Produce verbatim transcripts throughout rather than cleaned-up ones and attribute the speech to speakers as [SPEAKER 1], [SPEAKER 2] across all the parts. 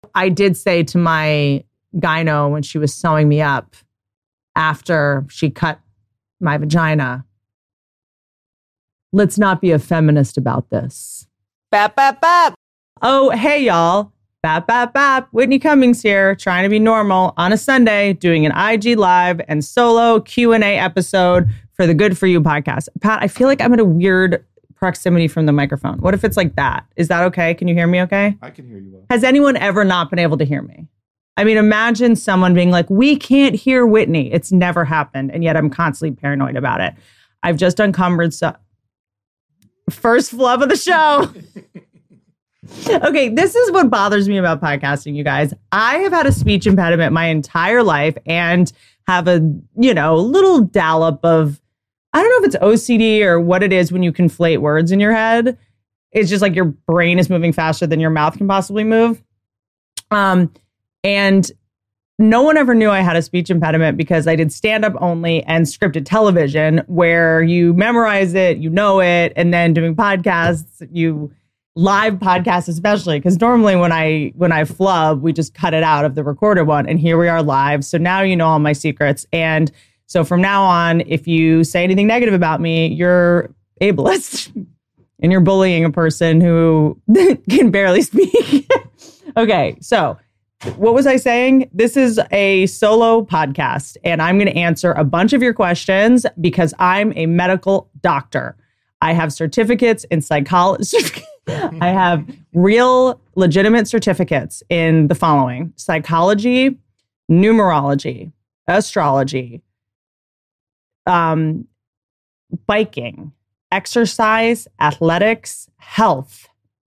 [SPEAKER 1] I did say to my gyno when she was sewing me up after she cut my vagina, let's not be a feminist about this.
[SPEAKER 2] Bap, bap, bap.
[SPEAKER 1] Oh, hey, y'all. Bap, bap, bap. Whitney Cummings here, trying to be normal on a Sunday, doing an I G Live and solo Q and A episode for the Good For You podcast. Pat, I feel like I'm at a weird proximity from the microphone. What if it's like that? Is that okay? Can you hear me okay?
[SPEAKER 3] I can hear you well.
[SPEAKER 1] Has anyone ever not been able to hear me? I mean, imagine someone being like, we can't hear Whitney. It's never happened. And yet I'm constantly paranoid about it. I've just encumbered so first flub of the show. Okay, this is what bothers me about podcasting, you guys. I have had a speech impediment my entire life and have a, you know, little dollop of, I don't know if it's O C D or what it is when you conflate words in your head. It's just like your brain is moving faster than your mouth can possibly move. Um, and no one ever knew I had a speech impediment because I did stand-up only and scripted television where you memorize it, you know it, and then doing podcasts, you live podcasts especially, because normally when I when I flub, we just cut it out of the recorded one, and here we are live. So now you know all my secrets. And so from now on, if you say anything negative about me, you're ableist and you're bullying a person who can barely speak. Okay, so what was I saying? This is a solo podcast, and I'm going to answer a bunch of your questions because I'm a medical doctor. I have certificates in psychology. I have real legitimate certificates in the following: psychology, numerology, astrology, um, biking, exercise, athletics, health,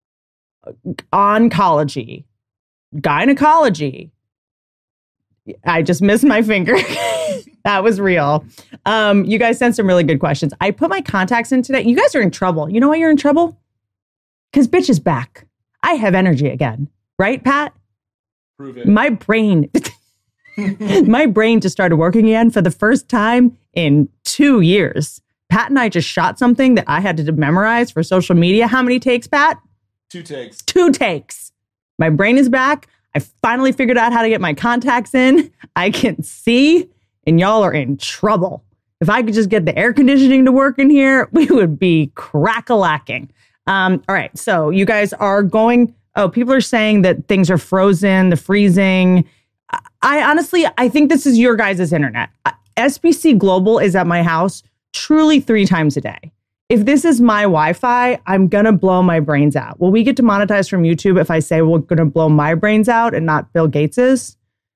[SPEAKER 1] oncology, gynecology. I just missed my finger. That was real. Um, you guys sent some really good questions. I put my contacts in today. You guys are in trouble. You know why you're in trouble? Because bitch is back. I have energy again. Right, Pat?
[SPEAKER 3] Prove it.
[SPEAKER 1] My brain, my brain just started working again for the first time in two years. Pat and I just shot something that I had to memorize for social media. How many takes, Pat?
[SPEAKER 3] Two takes.
[SPEAKER 1] Two takes. My brain is back. I finally figured out how to get my contacts in. I can see, and y'all are in trouble. If I could just get the air conditioning to work in here, we would be crack-a-lacking. Um, all right, so you guys are going, oh, people are saying that things are frozen, the freezing. I honestly, I think this is your guys' internet. S B C Global is at my house truly three times a day. If this is my Wi-Fi, I'm going to blow my brains out. Will we get demonetized from YouTube if I say we're going to blow my brains out and not Bill Gates's?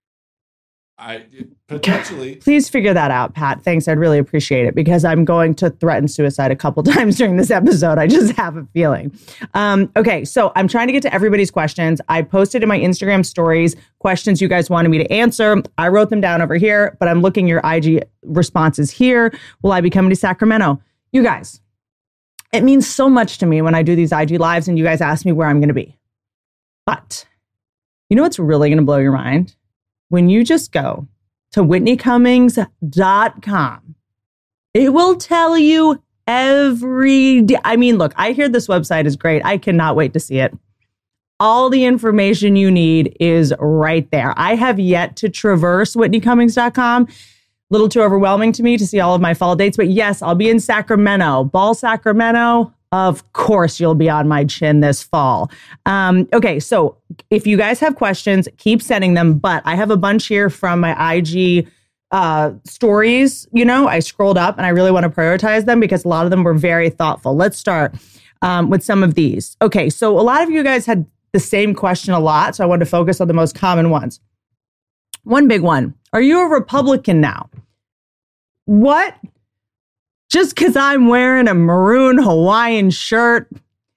[SPEAKER 3] I potentially.
[SPEAKER 1] Please figure that out, Pat. Thanks. I'd really appreciate it because I'm going to threaten suicide a couple times during this episode. I just have a feeling. Um, okay, so I'm trying to get to everybody's questions. I posted in my Instagram stories questions you guys wanted me to answer. I wrote them down over here, but I'm looking your I G responses here. Will I be coming to Sacramento? You guys, it means so much to me when I do these I G Lives and you guys ask me where I'm going to be. But you know what's really going to blow your mind? When you just go to whitney cummings dot com, it will tell you every day. I mean, look, I hear this website is great. I cannot wait to see it. All the information you need is right there. I have yet to traverse whitney cummings dot com. A little too overwhelming to me to see all of my fall dates. But yes, I'll be in Sacramento. Ball Sacramento. Of course, you'll be on my chin this fall. Um, okay, so if you guys have questions, keep sending them. But I have a bunch here from my I G uh, stories. You know, I scrolled up and I really want to prioritize them because a lot of them were very thoughtful. Let's start um, with some of these. Okay, so a lot of you guys had the same question a lot, so I wanted to focus on the most common ones. One big one. Are you a Republican now? What? Just because I'm wearing a maroon Hawaiian shirt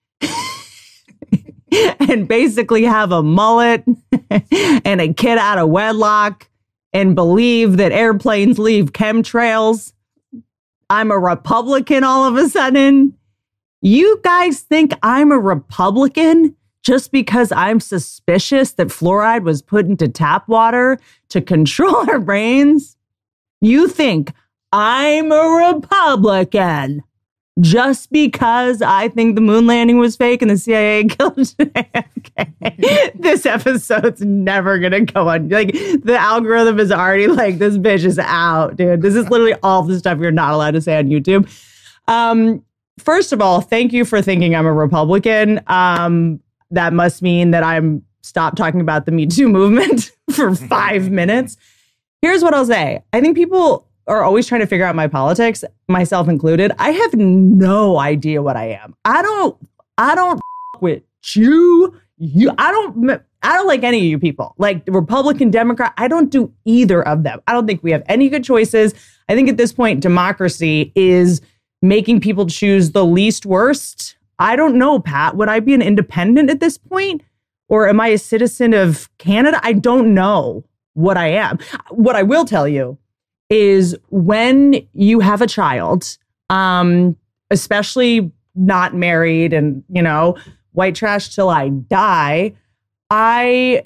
[SPEAKER 1] and basically have a mullet and a kid out of wedlock and believe that airplanes leave chemtrails, I'm a Republican all of a sudden? You guys think I'm a Republican just because I'm suspicious that fluoride was put into tap water to control our brains? You think I'm a Republican? just because I think the moon landing was fake and the C I A killed J F K. This episode's never going to go on. Like, the algorithm is already like, this bitch is out, dude. This is literally all the stuff you're not allowed to say on YouTube. Um, first of all, thank you for thinking I'm a Republican. Um, that must mean that I'm stopped talking about the Me Too movement for five minutes. Here's what I'll say. I think people are always trying to figure out my politics, myself included. I have no idea what I am. I don't, I don't f- with you. You, I don't, I don't like any of you people. Like Republican, Democrat, I don't do either of them. I don't think we have any good choices. I think at this point, democracy is making people choose the least worst. I don't know, Pat. Would I be an independent at this point? Or am I a citizen of Canada? I don't know what I am. What I will tell you is when you have a child, um, especially not married and, you know, white trash till I die, I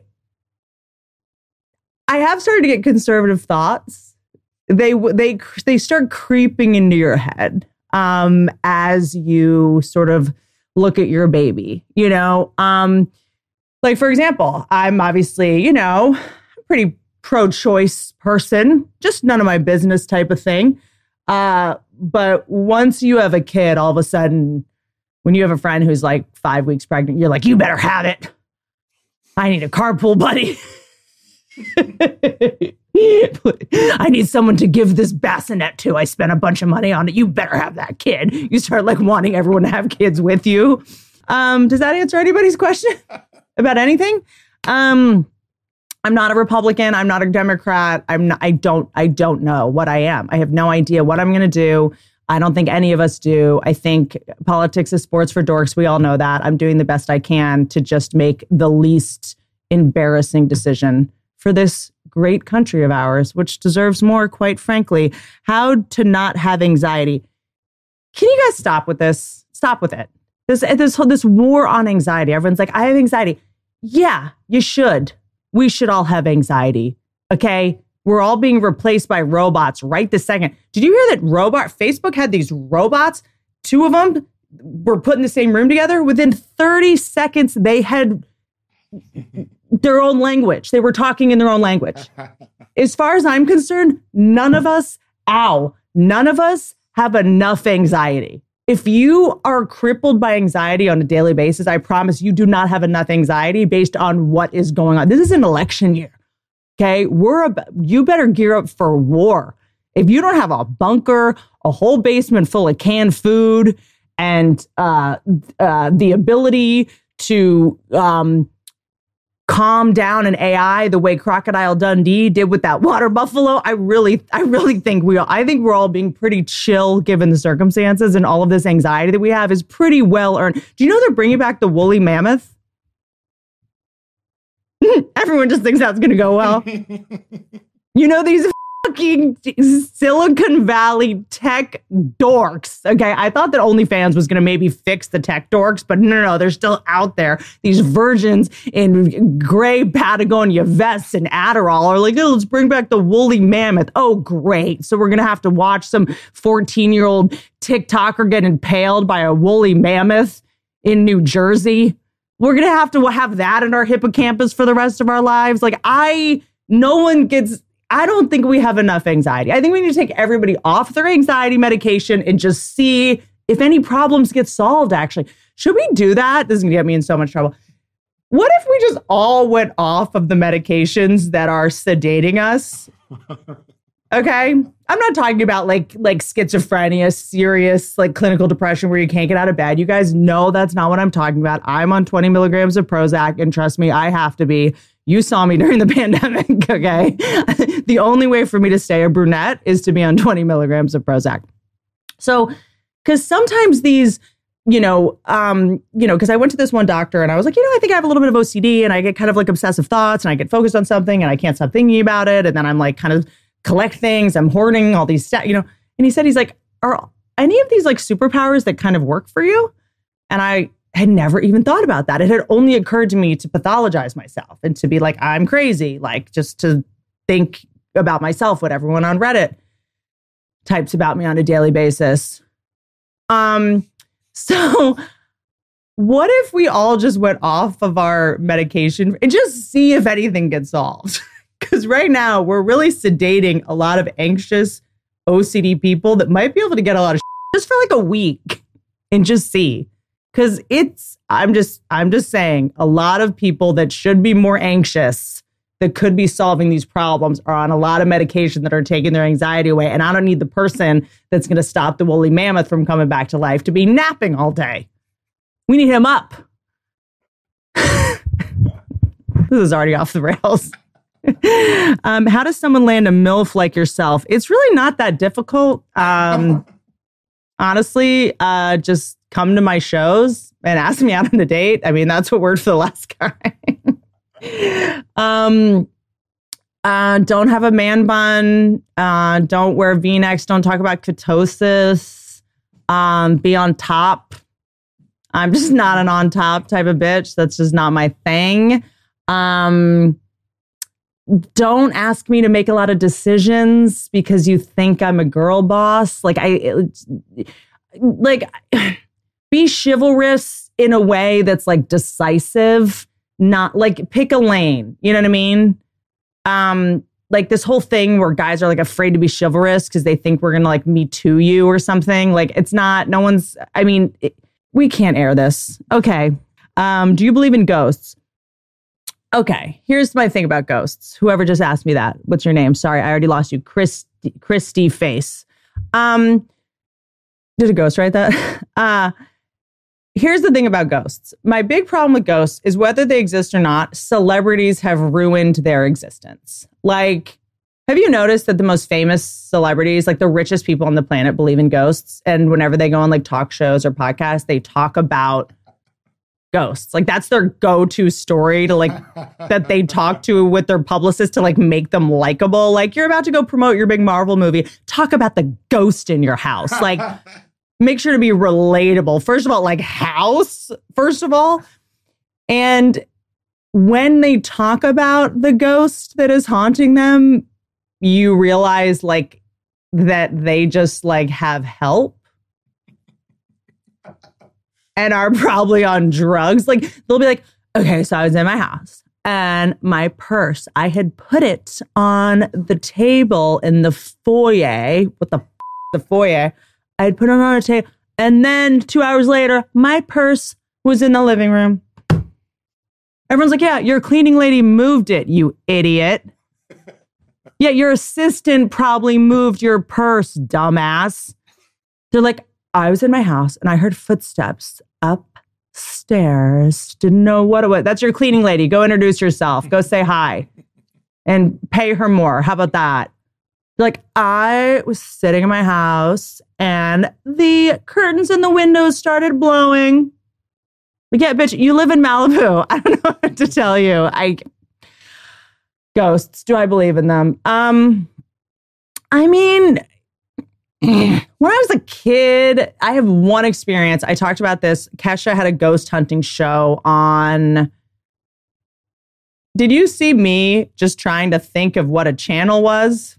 [SPEAKER 1] I have started to get conservative thoughts. They they they start creeping into your head um, as you sort of look at your baby, you know. Um, like, for example, I'm obviously, you know, pretty pro-choice person, just none of my business type of thing. Uh, but once you have a kid, all of a sudden, when you have a friend who's like five weeks pregnant, you're like, you better have it. I need a carpool buddy. I need someone to give this bassinet to. I spent a bunch of money on it. You better have that kid. You start like wanting everyone to have kids with you. Um, does that answer anybody's question about anything? Um, I'm not a Republican. I'm not a Democrat. I'm not, I don't, I don't know what I am. I have no idea what I'm going to do. I don't think any of us do. I think politics is sports for dorks. We all know that. I'm doing the best I can to just make the least embarrassing decision for this great country of ours, which deserves more, quite frankly. How to not have anxiety. Can you guys stop with this? Stop with it. This, this, this war on anxiety. Everyone's like, I have anxiety. Yeah, you should. We should all have anxiety, okay? We're all being replaced by robots right this second. Did you hear that robot? Facebook had these robots, two of them were put in the same room together. Within thirty seconds, they had their own language. They were talking in their own language. As far as I'm concerned, none of us, ow, none of us have enough anxiety. If you are crippled by anxiety on a daily basis, I promise you do not have enough anxiety based on what is going on. This is an election year. Okay, we're a, you better gear up for war. If you don't have a bunker, a whole basement full of canned food, and uh, uh, the ability to um, calm down an A I the way Crocodile Dundee did with that water buffalo, I really, I really think we all, I think we're all being pretty chill given the circumstances, and all of this anxiety that we have is pretty well earned. Do you know they're bringing back the woolly mammoth? Everyone just thinks that's going to go well. You know, these fucking Silicon Valley tech dorks. Okay, I thought that OnlyFans was going to maybe fix the tech dorks, but no, no, no, they're still out there. These virgins in gray Patagonia vests and Adderall are like, oh, let's bring back the woolly mammoth. Oh, great. So we're going to have to watch some fourteen-year-old TikToker get impaled by a woolly mammoth in New Jersey. We're going to have to have that in our hippocampus for the rest of our lives. Like, I, no one gets, I don't think we have enough anxiety. I think we need to take everybody off their anxiety medication and just see if any problems get solved, actually. Should we do that? This is going to get me in so much trouble. What if we just all went off of the medications that are sedating us? Okay. I'm not talking about like like schizophrenia, serious like clinical depression where you can't get out of bed. You guys know that's not what I'm talking about. I'm on twenty milligrams of Prozac, and trust me, I have to be. You saw me during the pandemic, okay? The only way for me to stay a brunette is to be on twenty milligrams of Prozac. So, because sometimes these, you know, um, you know, because I went to this one doctor and I was like, you know, I think I have a little bit of O C D and I get kind of like obsessive thoughts and I get focused on something and I can't stop thinking about it. And then I'm like kind of collect things. I'm hoarding all these stats, you know. And he said, he's like, are any of these like superpowers that kind of work for you? And I had never even thought about that. It had only occurred to me to pathologize myself and to be like, I'm crazy, like just to think about myself, what everyone on Reddit types about me on a daily basis. Um, so what if we all just went off of our medication and just see if anything gets solved? Because right now we're really sedating a lot of anxious O C D people that might be able to get a lot of shit just for like a week and just see. Because it's, I'm just, I'm just saying, a lot of people that should be more anxious, that could be solving these problems, are on a lot of medication that are taking their anxiety away. And I don't need the person that's going to stop the woolly mammoth from coming back to life to be napping all day. We need him up. This is already off the rails. um, how does someone land a MILF like yourself? It's really not that difficult. Um, honestly, uh, just come to my shows and ask me out on a date. I mean, that's what worked for the last guy. um, uh, don't have a man bun. Uh, don't wear V-necks. Don't talk about ketosis. Um, be on top. I'm just not an on top type of bitch. That's just not my thing. Um, don't ask me to make a lot of decisions because you think I'm a girl boss. Like I, like be chivalrous in a way that's like decisive, not like pick a lane. You know what I mean? Um, like this whole thing where guys are like afraid to be chivalrous because they think we're going to like me too you or something. Like it's not, no one's, I mean, it, we can't air this. Okay. Um, do you believe in ghosts? Okay. Here's my thing about ghosts. Whoever just asked me that. What's your name? Sorry, I already lost you. Christy, Christy Face. Um, did a ghost write that? uh, here's the thing about ghosts. My big problem with ghosts is whether they exist or not, celebrities have ruined their existence. Like, have you noticed that the most famous celebrities, like the richest people on the planet, believe in ghosts? And whenever they go on like talk shows or podcasts, they talk about ghosts. Like that's their go-to story to like, that they talk to with their publicist to like make them likable. Like you're about to go promote your big Marvel movie. Talk about the ghost in your house. Like make sure to be relatable. First of all, like house, first of all. And when they talk about the ghost that is haunting them, you realize like that they just like have help and are probably on drugs. Like they'll be like, okay, so I was in my house and my purse, I had put it on the table in the foyer. What the f- the foyer? I had put it on a table. And then two hours later, my purse was in the living room. Everyone's like, yeah, your cleaning lady moved it, you idiot. Yeah, your assistant probably moved your purse, dumbass. They're like, I was in my house and I heard footsteps upstairs. Didn't know what it was. That's your cleaning lady. Go introduce yourself. Go say hi and pay her more. How about that? They're like, I was sitting in my house and the curtains in the windows started blowing. Like, yeah, bitch, you live in Malibu. I don't know what to tell you. I... Ghosts, do I believe in them? Um, I mean, when I was a kid, I have one experience. I talked about this. Kesha had a ghost hunting show on. Did you see me just trying to think of what a channel was?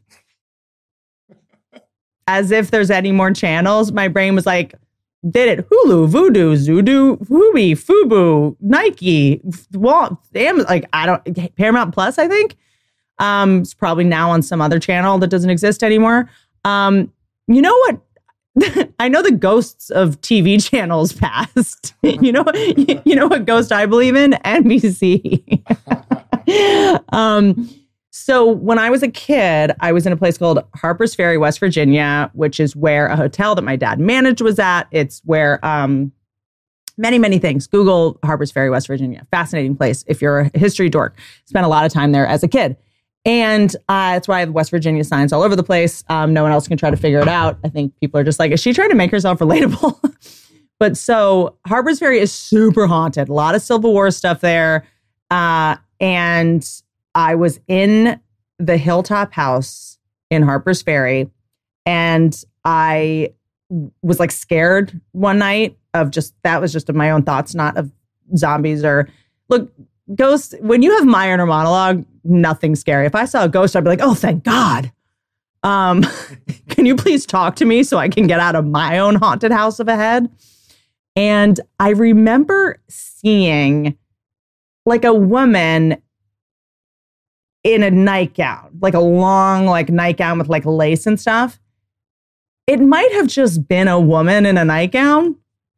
[SPEAKER 1] As if there's any more channels. My brain was like, did it Hulu, Vudu, Zudu, Fubi, Fubu, Nike, Walt, Amazon, like I don't, Paramount Plus, I think. Um, it's probably now on some other channel that doesn't exist anymore. Um, you know what? I know the ghosts of T V channels passed. you know, you know what ghost I believe in? N B C. um, so when I was a kid, I was in a place called Harpers Ferry, West Virginia, which is where a hotel that my dad managed was at. It's where um, many, many things. Google Harpers Ferry, West Virginia. Fascinating place. If you're a history dork, spent a lot of time there as a kid. And uh, that's why I have West Virginia signs all over the place. Um, no one else can try to figure it out. I think people are just like, is she trying to make herself relatable? But so Harpers Ferry is super haunted. A lot of Civil War stuff there. Uh, and I was in the Hilltop House in Harpers Ferry. And I was like scared one night of just, that was just of my own thoughts, not of zombies or look, ghosts. When you have my inner monologue, nothing scary. If I saw a ghost, I'd be like, oh, thank God. Um, can you please talk to me so I can get out of my own haunted house of a head? And I remember seeing like a woman in a nightgown, like a long like nightgown with like lace and stuff. It might have just been a woman in a nightgown.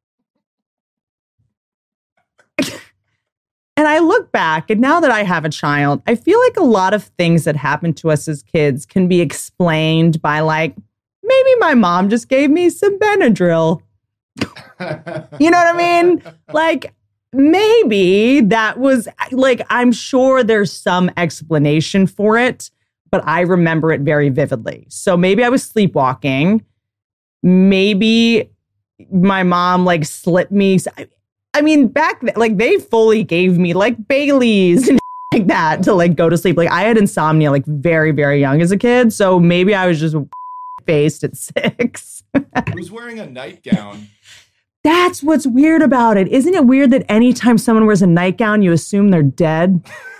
[SPEAKER 1] And I look back, and now that I have a child, I feel like a lot of things that happen to us as kids can be explained by like, maybe my mom just gave me some Benadryl. You know what I mean? Like, maybe that was like, I'm sure there's some explanation for it, but I remember it very vividly. So maybe I was sleepwalking. Maybe my mom like slipped me. I mean, back then, like they fully gave me like Baileys and like that to like go to sleep. Like I had insomnia like very, very young as a kid. So maybe I was just faced at six.
[SPEAKER 3] Who's wearing a nightgown?
[SPEAKER 1] That's what's weird about it. Isn't it weird that anytime someone wears a nightgown, you assume they're dead?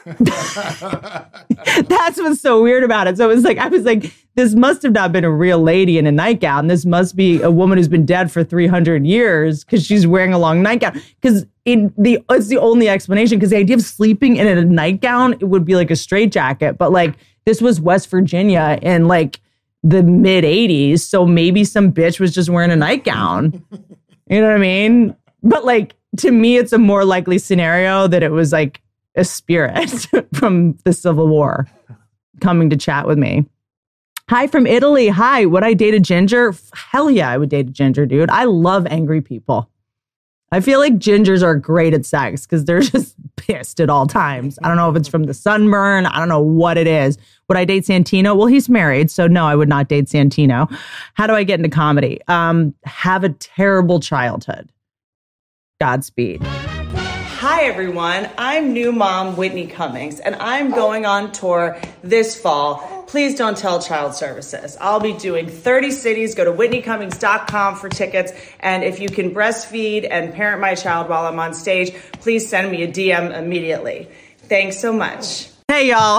[SPEAKER 1] That's what's so weird about it. So it was like, I was like, this must have not been a real lady in a nightgown. This must be a woman who's been dead for three hundred years because she's wearing a long nightgown. Because in the it's the only explanation. Because the idea of sleeping in a nightgown, it would be like a straitjacket. But like this was West Virginia in like the mid eighties. So maybe some bitch was just wearing a nightgown. You know what I mean? But like, to me, it's a more likely scenario that it was like a spirit from the Civil War coming to chat with me. Hi from Italy. Hi, would I date a ginger? Hell yeah, I would date a ginger, dude. I love angry people. I feel like gingers are great at sex because they're just pissed at all times. I don't know if it's from the sunburn. I don't know what it is. Would I date Santino? Well, he's married, so no, I would not date Santino. How do I get into comedy? Um, have a terrible childhood. Godspeed. Hi, everyone. I'm new mom Whitney Cummings, and I'm going on tour this fall. Please don't tell child services. I'll be doing thirty cities. Go to whitney cummings dot com for tickets. And if you can breastfeed and parent my child while I'm on stage, please send me a D M immediately. Thanks so much. Hey, y'all.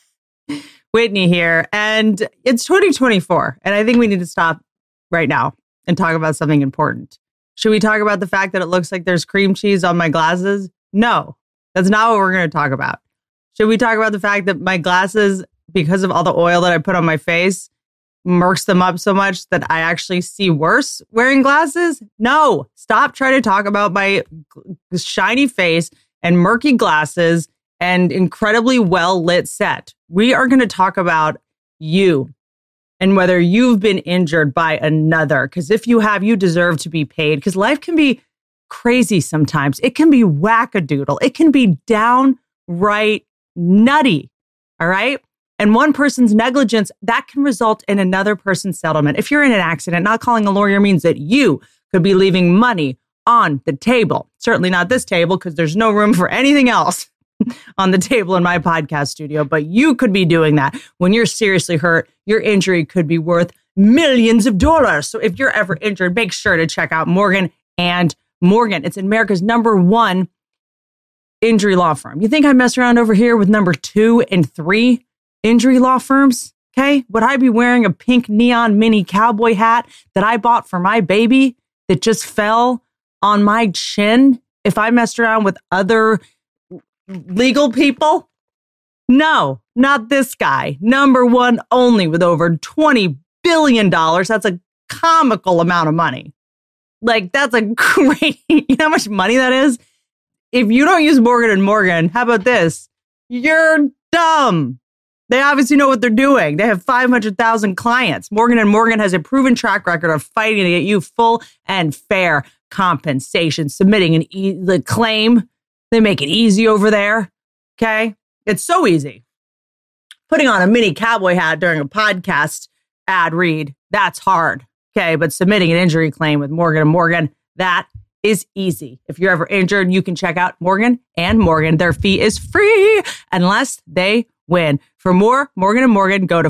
[SPEAKER 1] Whitney here. And it's twenty twenty-four. And I think we need to stop right now and talk about something important. Should we talk about the fact that it looks like there's cream cheese on my glasses? No, that's not what we're going to talk about. Should we talk about the fact that my glasses, because of all the oil that I put on my face, murks them up so much that I actually see worse wearing glasses? No, stop trying to talk about my shiny face and murky glasses and incredibly well lit set. We are going to talk about you and whether you've been injured by another. Because if you have, you deserve to be paid. Because life can be crazy sometimes. It can be wackadoodle. It can be downright nutty. All right. And one person's negligence, that can result in another person's settlement. If you're in an accident, not calling a lawyer means that you could be leaving money on the table. Certainly not this table, because there's no room for anything else on the table in my podcast studio. But you could be doing that. When you're seriously hurt, your injury could be worth millions of dollars. So if you're ever injured, make sure to check out Morgan and Morgan. It's America's number one injury law firm. You think I mess around over here with number two and three injury law firms? Okay. Would I be wearing a pink neon mini cowboy hat that I bought for my baby that just fell on my chin if I messed around with other legal people? No, not this guy. Number one only with over twenty billion dollars. That's a comical amount of money. Like, that's a great, you know how much money that is? If you don't use Morgan and Morgan, how about this? You're dumb. They obviously know what they're doing. They have five hundred thousand clients. Morgan and Morgan has a proven track record of fighting to get you full and fair compensation, submitting an e- the claim. They make it easy over there. Okay. It's so easy. Putting on a mini cowboy hat during a podcast ad read, that's hard. Okay. But submitting an injury claim with Morgan and Morgan, that is easy. If you're ever injured, you can check out Morgan and Morgan. Their fee is free unless they win. For more Morgan and Morgan, go to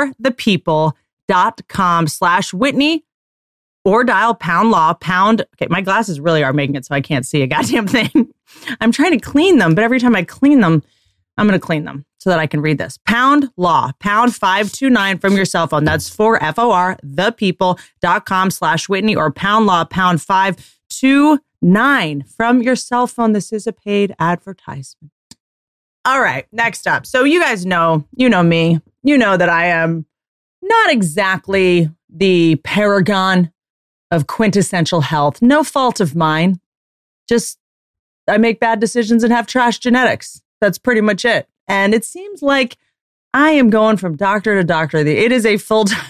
[SPEAKER 1] forthepeople.com slash Whitney or dial pound law pound. Okay, my glasses really are making it so I can't see a goddamn thing. I'm trying to clean them, but every time I clean them, I'm going to clean them so that I can read this. Pound Law, pound five two nine from your cell phone. That's for F O R, thepeople.com slash Whitney or Pound Law, pound five two nine from your cell phone. This is a paid advertisement. All right, next up. So you guys know, you know me, you know that I am not exactly the paragon of quintessential health. No fault of mine. Just I make bad decisions and have trash genetics. That's pretty much it. And it seems like I am going from doctor to doctor. It is a full-time,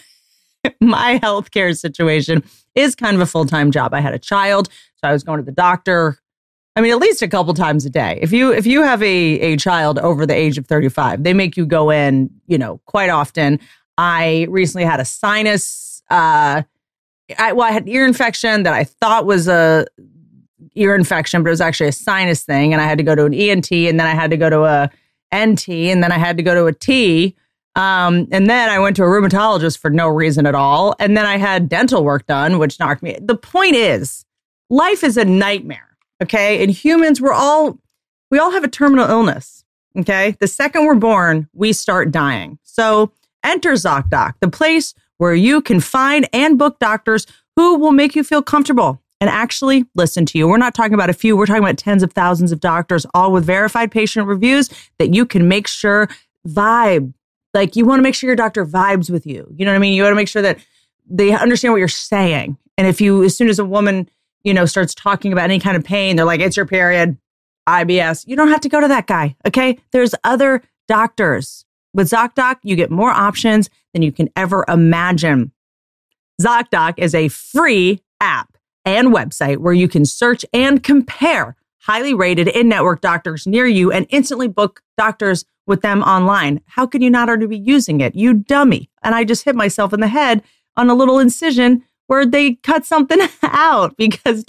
[SPEAKER 1] my healthcare situation is kind of a full-time job. I had a child, so I was going to the doctor. I mean, at least a couple times a day. If you if you have a, a child over the age of thirty-five, they make you go in, you know, quite often. I recently had a sinus, uh, I, well, I had ear infection that I thought was a ear infection, but it was actually a sinus thing. And I had to go to an E N T, and then I had to go to a N T, and then I had to go to a T. Um, and then I went to a rheumatologist for no reason at all. And then I had dental work done, which knocked me. The point is, life is a nightmare. Okay. And humans, we're all, we all have a terminal illness. Okay. The second we're born, we start dying. So enter ZocDoc, the place where you can find and book doctors who will make you feel comfortable and actually listen to you. We're not talking about a few. We're talking about tens of thousands of doctors, all with verified patient reviews that you can make sure vibe. Like, you want to make sure your doctor vibes with you. You know what I mean? You want to make sure that they understand what you're saying. And if you, as soon as a woman, you know, starts talking about any kind of pain, they're like, it's your period, I B S. You don't have to go to that guy. Okay. There's other doctors. With ZocDoc, you get more options than you can ever imagine. ZocDoc is a free app and website where you can search and compare highly rated in-network doctors near you and instantly book doctors with them online. How can you not already be using it? You dummy. And I just hit myself in the head on a little incision where they cut something out because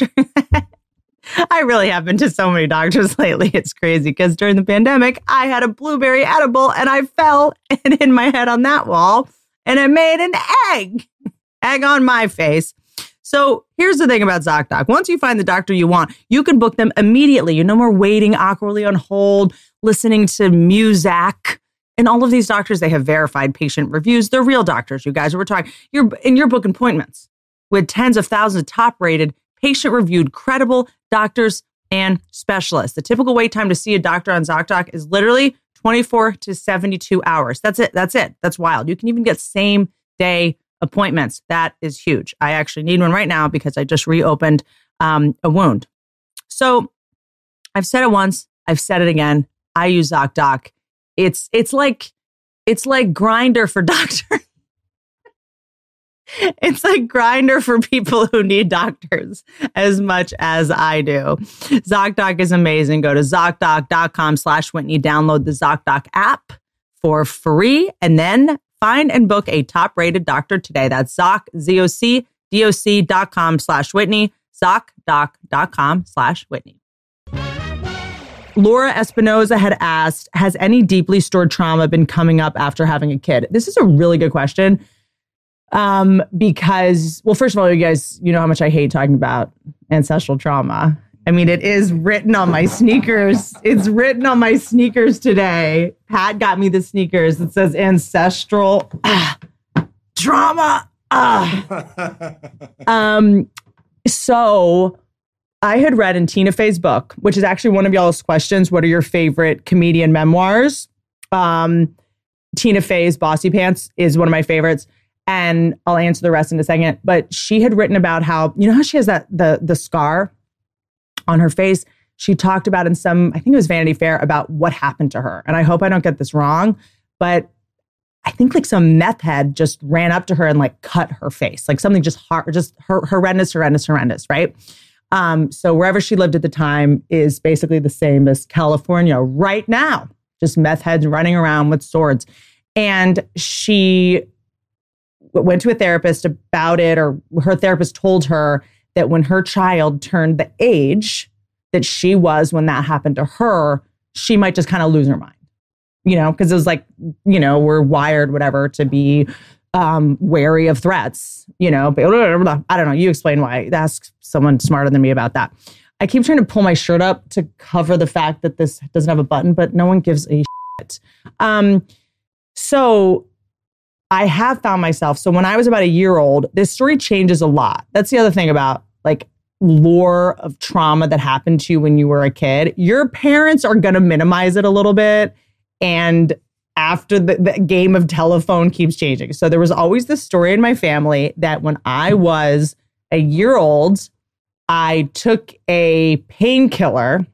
[SPEAKER 1] I really have been to so many doctors lately. It's crazy because during the pandemic, I had a blueberry edible and I fell and hit my head on that wall and it made an egg, egg on my face. So here's the thing about ZocDoc. Once you find the doctor you want, you can book them immediately. You're no more waiting awkwardly on hold, listening to Muzak. And all of these doctors, they have verified patient reviews. They're real doctors, you guys. We're talking, you're, and you're booking appointments with tens of thousands of top-rated, patient-reviewed, credible doctors and specialists. The typical wait time to see a doctor on ZocDoc is literally twenty-four to seventy-two hours. That's it. That's it. That's wild. You can even get same-day appointments. That is huge. I actually need one right now because I just reopened um, a wound. So I've said it once. I've said it again. I use ZocDoc. It's it's like it's like Grindr for doctors. It's like Grindr for people who need doctors as much as I do. ZocDoc is amazing. Go to ZocDoc.com slash Whitney. Download the ZocDoc app for free and then find and book a top-rated doctor today. That's Zoc, Z-O-C, D-O-C dot com slash Whitney, ZocDoc.com slash Whitney. Laura Espinoza had asked, has any deeply stored trauma been coming up after having a kid? This is a really good question. Um, because, well, first of all, you guys, you know how much I hate talking about ancestral trauma. I mean, it is written on my sneakers. It's written on my sneakers today. Pat got me the sneakers. It says ancestral ah, trauma. Ah. um, so I had read in Tina Fey's book, which is actually one of y'all's questions. What are your favorite comedian memoirs? Um, Tina Fey's Bossy Pants is one of my favorites. And I'll answer the rest in a second. But she had written about how, you know how she has that the the scar on her face? She talked about in some, I think it was Vanity Fair, about what happened to her. And I hope I don't get this wrong, but I think like some meth head just ran up to her and like cut her face. Like something just hard, just horrendous, horrendous, horrendous, right? Um, so wherever she lived at the time is basically the same as California right now. Just meth heads running around with swords. And she went to a therapist about it, or her therapist told her that when her child turned the age that she was when that happened to her, she might just kind of lose her mind, you know, because it was like, you know, we're wired, whatever, to be um, wary of threats, you know, but I don't know. You explain why. Ask someone smarter than me about that. I keep trying to pull my shirt up to cover the fact that this doesn't have a button, but no one gives a But um, so I have found myself. So when I was about a year old, this story changes a lot. That's the other thing about like lore of trauma that happened to you when you were a kid. Your parents are going to minimize it a little bit. And after the, the game of telephone keeps changing. So there was always this story in my family that when I was a year old, I took a painkiller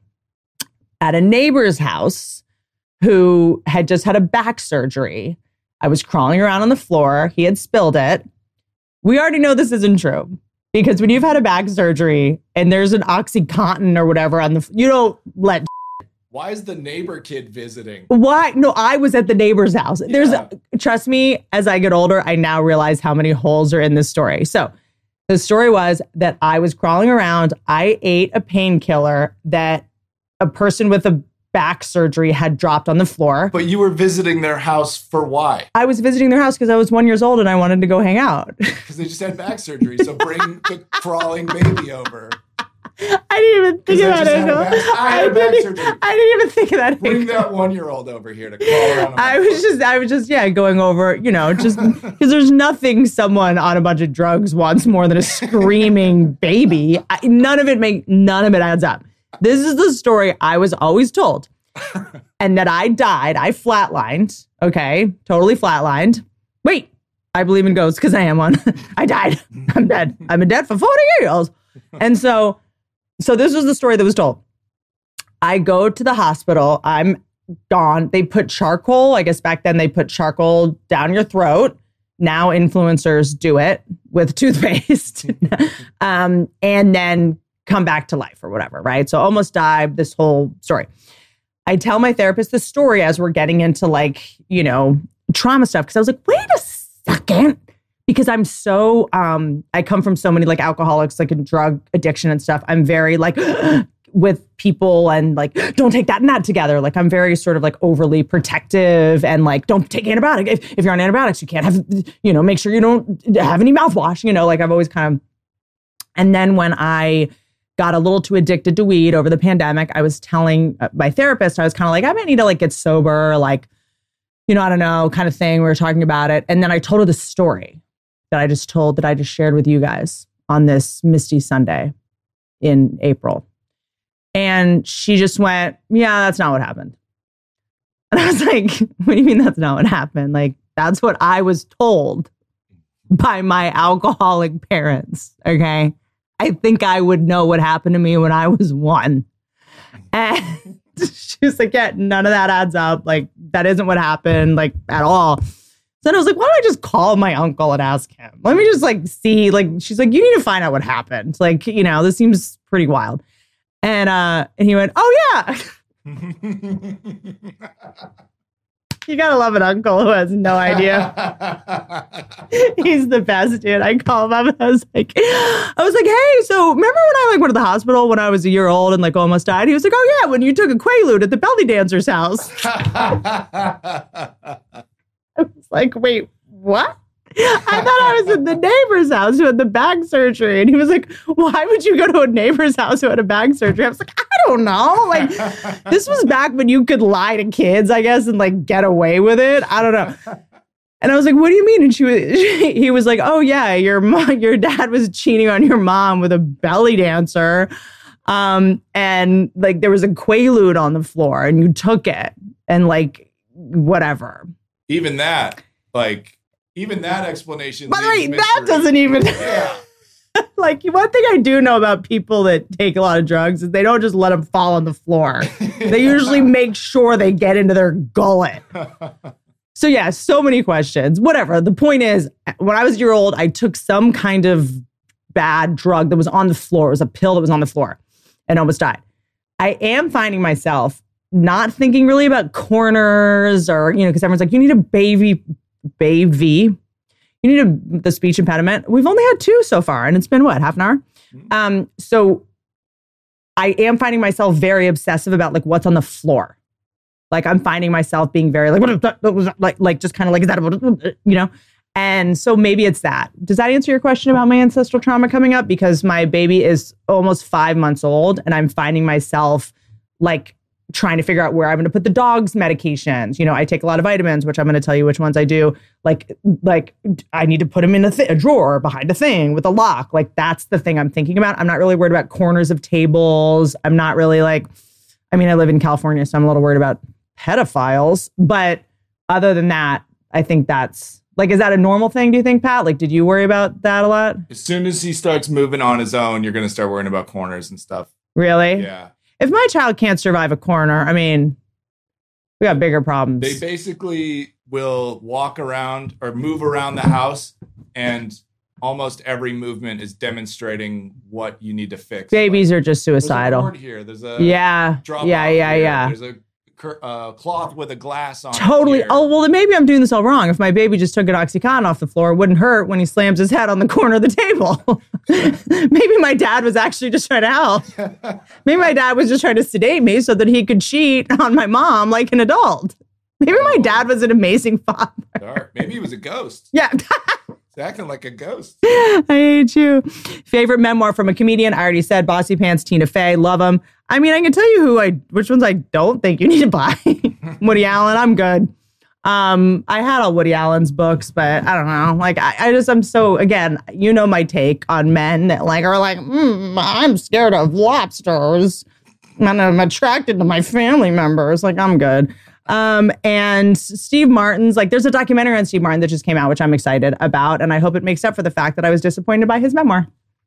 [SPEAKER 1] at a neighbor's house who had just had a back surgery. I was crawling around on the floor. He had spilled it. We already know this isn't true because when you've had a back surgery and there's an OxyContin or whatever on the, you don't let.
[SPEAKER 3] Why is the neighbor kid visiting?
[SPEAKER 1] Why? No, I was at the neighbor's house. Yeah. There's, trust me, as I get older, I now realize how many holes are in this story. So the story was that I was crawling around. I ate a painkiller that a person with a back surgery had dropped on the floor.
[SPEAKER 3] But you were visiting their house for why?
[SPEAKER 1] I was visiting their house because I was one years old and I wanted to go hang out.
[SPEAKER 3] Because they just had back surgery. So bring the crawling baby over.
[SPEAKER 1] I didn't even think of that. I, I, didn't, I didn't even think of that.
[SPEAKER 3] Bring that one-year-old over here to crawl around.
[SPEAKER 1] I was foot. just, I was just, yeah, going over, you know, just because there's nothing someone on a bunch of drugs wants more than a screaming baby. I, none of it make, none of it adds up. This is the story I was always told, and that I died. I flatlined. Okay, totally flatlined. Wait, I believe in ghosts because I am one. I died. I'm dead. I've been dead for forty years, and so. So this was the story that was told. I go to the hospital. I'm gone. They put charcoal. I guess back then they put charcoal down your throat. Now influencers do it with toothpaste. um, and then come back to life or whatever, right? So almost died, this whole story. I tell my therapist the story as we're getting into like, you know, trauma stuff. Because I was like, wait a second. Because I'm so, um, I come from so many like alcoholics, like in drug addiction and stuff. I'm very like with people and like, don't take that and that together. Like I'm very sort of like overly protective and like, don't take antibiotic. If, if you're on antibiotics, you can't have, you know, make sure you don't have any mouthwash, you know, like I've always kind of, and then when I got a little too addicted to weed over the pandemic, I was telling my therapist, I was kind of like, I might need to like get sober, like, you know, I don't know, kind of thing. We were talking about it. And then I told her the story that I just told, that I just shared with you guys on this misty Sunday in April. And she just went, yeah, that's not what happened. And I was like, what do you mean that's not what happened? Like, that's what I was told by my alcoholic parents, okay? I think I would know what happened to me when I was one. And she was like, yeah, none of that adds up. Like, that isn't what happened, like, at all. So then I was like, why don't I just call my uncle and ask him? Let me just like see, like, she's like, you need to find out what happened. Like, you know, this seems pretty wild. And uh, and he went, oh yeah. You gotta love an uncle who has no idea. He's the best, dude. I call him up and I was like, I was like, hey, so remember when I like went to the hospital when I was a year old and like almost died? He was like, oh yeah, when you took a Quaalude at the belly dancer's house. I was like, wait, what? I thought I was in the neighbor's house who had the back surgery. And he was like, why would you go to a neighbor's house who had a back surgery? I was like, I don't know. Like, this was back when you could lie to kids, I guess, and like get away with it. I don't know. And I was like, what do you mean? And she was, she, he was like, oh yeah, your mom, your dad was cheating on your mom with a belly dancer. Um, and like there was a Quaalude on the floor and you took it and like, whatever.
[SPEAKER 3] Even that, like, even that explanation.
[SPEAKER 1] By the way, that doesn't even.
[SPEAKER 3] Yeah.
[SPEAKER 1] Like, one thing I do know about people that take a lot of drugs is they don't just let them fall on the floor. They usually make sure they get into their gullet. So yeah, so many questions. Whatever. The point is, when I was a year old, I took some kind of bad drug that was on the floor. It was a pill that was on the floor and almost died. I am finding myself not thinking really about corners or, you know, because everyone's like, you need a baby, baby. You need a, the speech impediment. We've only had two so far, and it's been, what, half an hour? Mm-hmm. Um, so I am finding myself very obsessive about, like, what's on the floor. Like, I'm finding myself being very, like, what is that? What was that? Like, like, just kind of like, is that, you know? And so maybe it's that. Does that answer your question about my ancestral trauma coming up? Because my baby is almost five months old, and I'm finding myself, like, trying to figure out where I'm going to put the dog's medications. You know, I take a lot of vitamins, which I'm going to tell you which ones I do. Like, like I need to put them in a, th- a drawer behind a thing with a lock. Like, that's the thing I'm thinking about. I'm not really worried about corners of tables. I'm not really like, I mean, I live in California, so I'm a little worried about pedophiles. But other than that, I think that's like, is that a normal thing, do you think, Pat? Like, did you worry about that a lot?
[SPEAKER 3] As soon as he starts moving on his own, you're going to start worrying about corners and stuff.
[SPEAKER 1] Really?
[SPEAKER 3] Yeah.
[SPEAKER 1] If my child can't survive a corner, I mean, we got bigger problems.
[SPEAKER 3] They basically will walk around or move around the house, and almost every movement is demonstrating what you need to fix.
[SPEAKER 1] Babies
[SPEAKER 3] like,
[SPEAKER 1] are just suicidal.
[SPEAKER 3] There's a board here. There's a
[SPEAKER 1] yeah,
[SPEAKER 3] drop
[SPEAKER 1] yeah, yeah,
[SPEAKER 3] here.
[SPEAKER 1] yeah.
[SPEAKER 3] There's a uh, cloth with a glass on
[SPEAKER 1] Totally.
[SPEAKER 3] it.
[SPEAKER 1] Oh, well, then maybe I'm doing this all wrong. If my baby just took an Oxycontin off the floor, it wouldn't hurt when he slams his head on the corner of the table. Maybe my dad was actually just trying to help. Maybe my dad was just trying to sedate me so that he could cheat on my mom like an adult. Maybe my dad was an amazing father.
[SPEAKER 3] Dark. Maybe he was a ghost.
[SPEAKER 1] Yeah.
[SPEAKER 3] He's acting like a ghost.
[SPEAKER 1] I hate you. Favorite memoir from a comedian? I already said Bossy Pants, Tina Fey. Love them. I mean, I can tell you who I, which ones I don't think you need to buy. Woody Allen, I'm good. Um, I had all Woody Allen's books, but I don't know. Like, I, I just, I'm so, again, you know my take on men that like are like, mm, I'm scared of lobsters and I'm attracted to my family members. Like, I'm good. Um, and Steve Martin's, like, there's a documentary on Steve Martin that just came out, which I'm excited about. And I hope it makes up for the fact that I was disappointed by his memoir.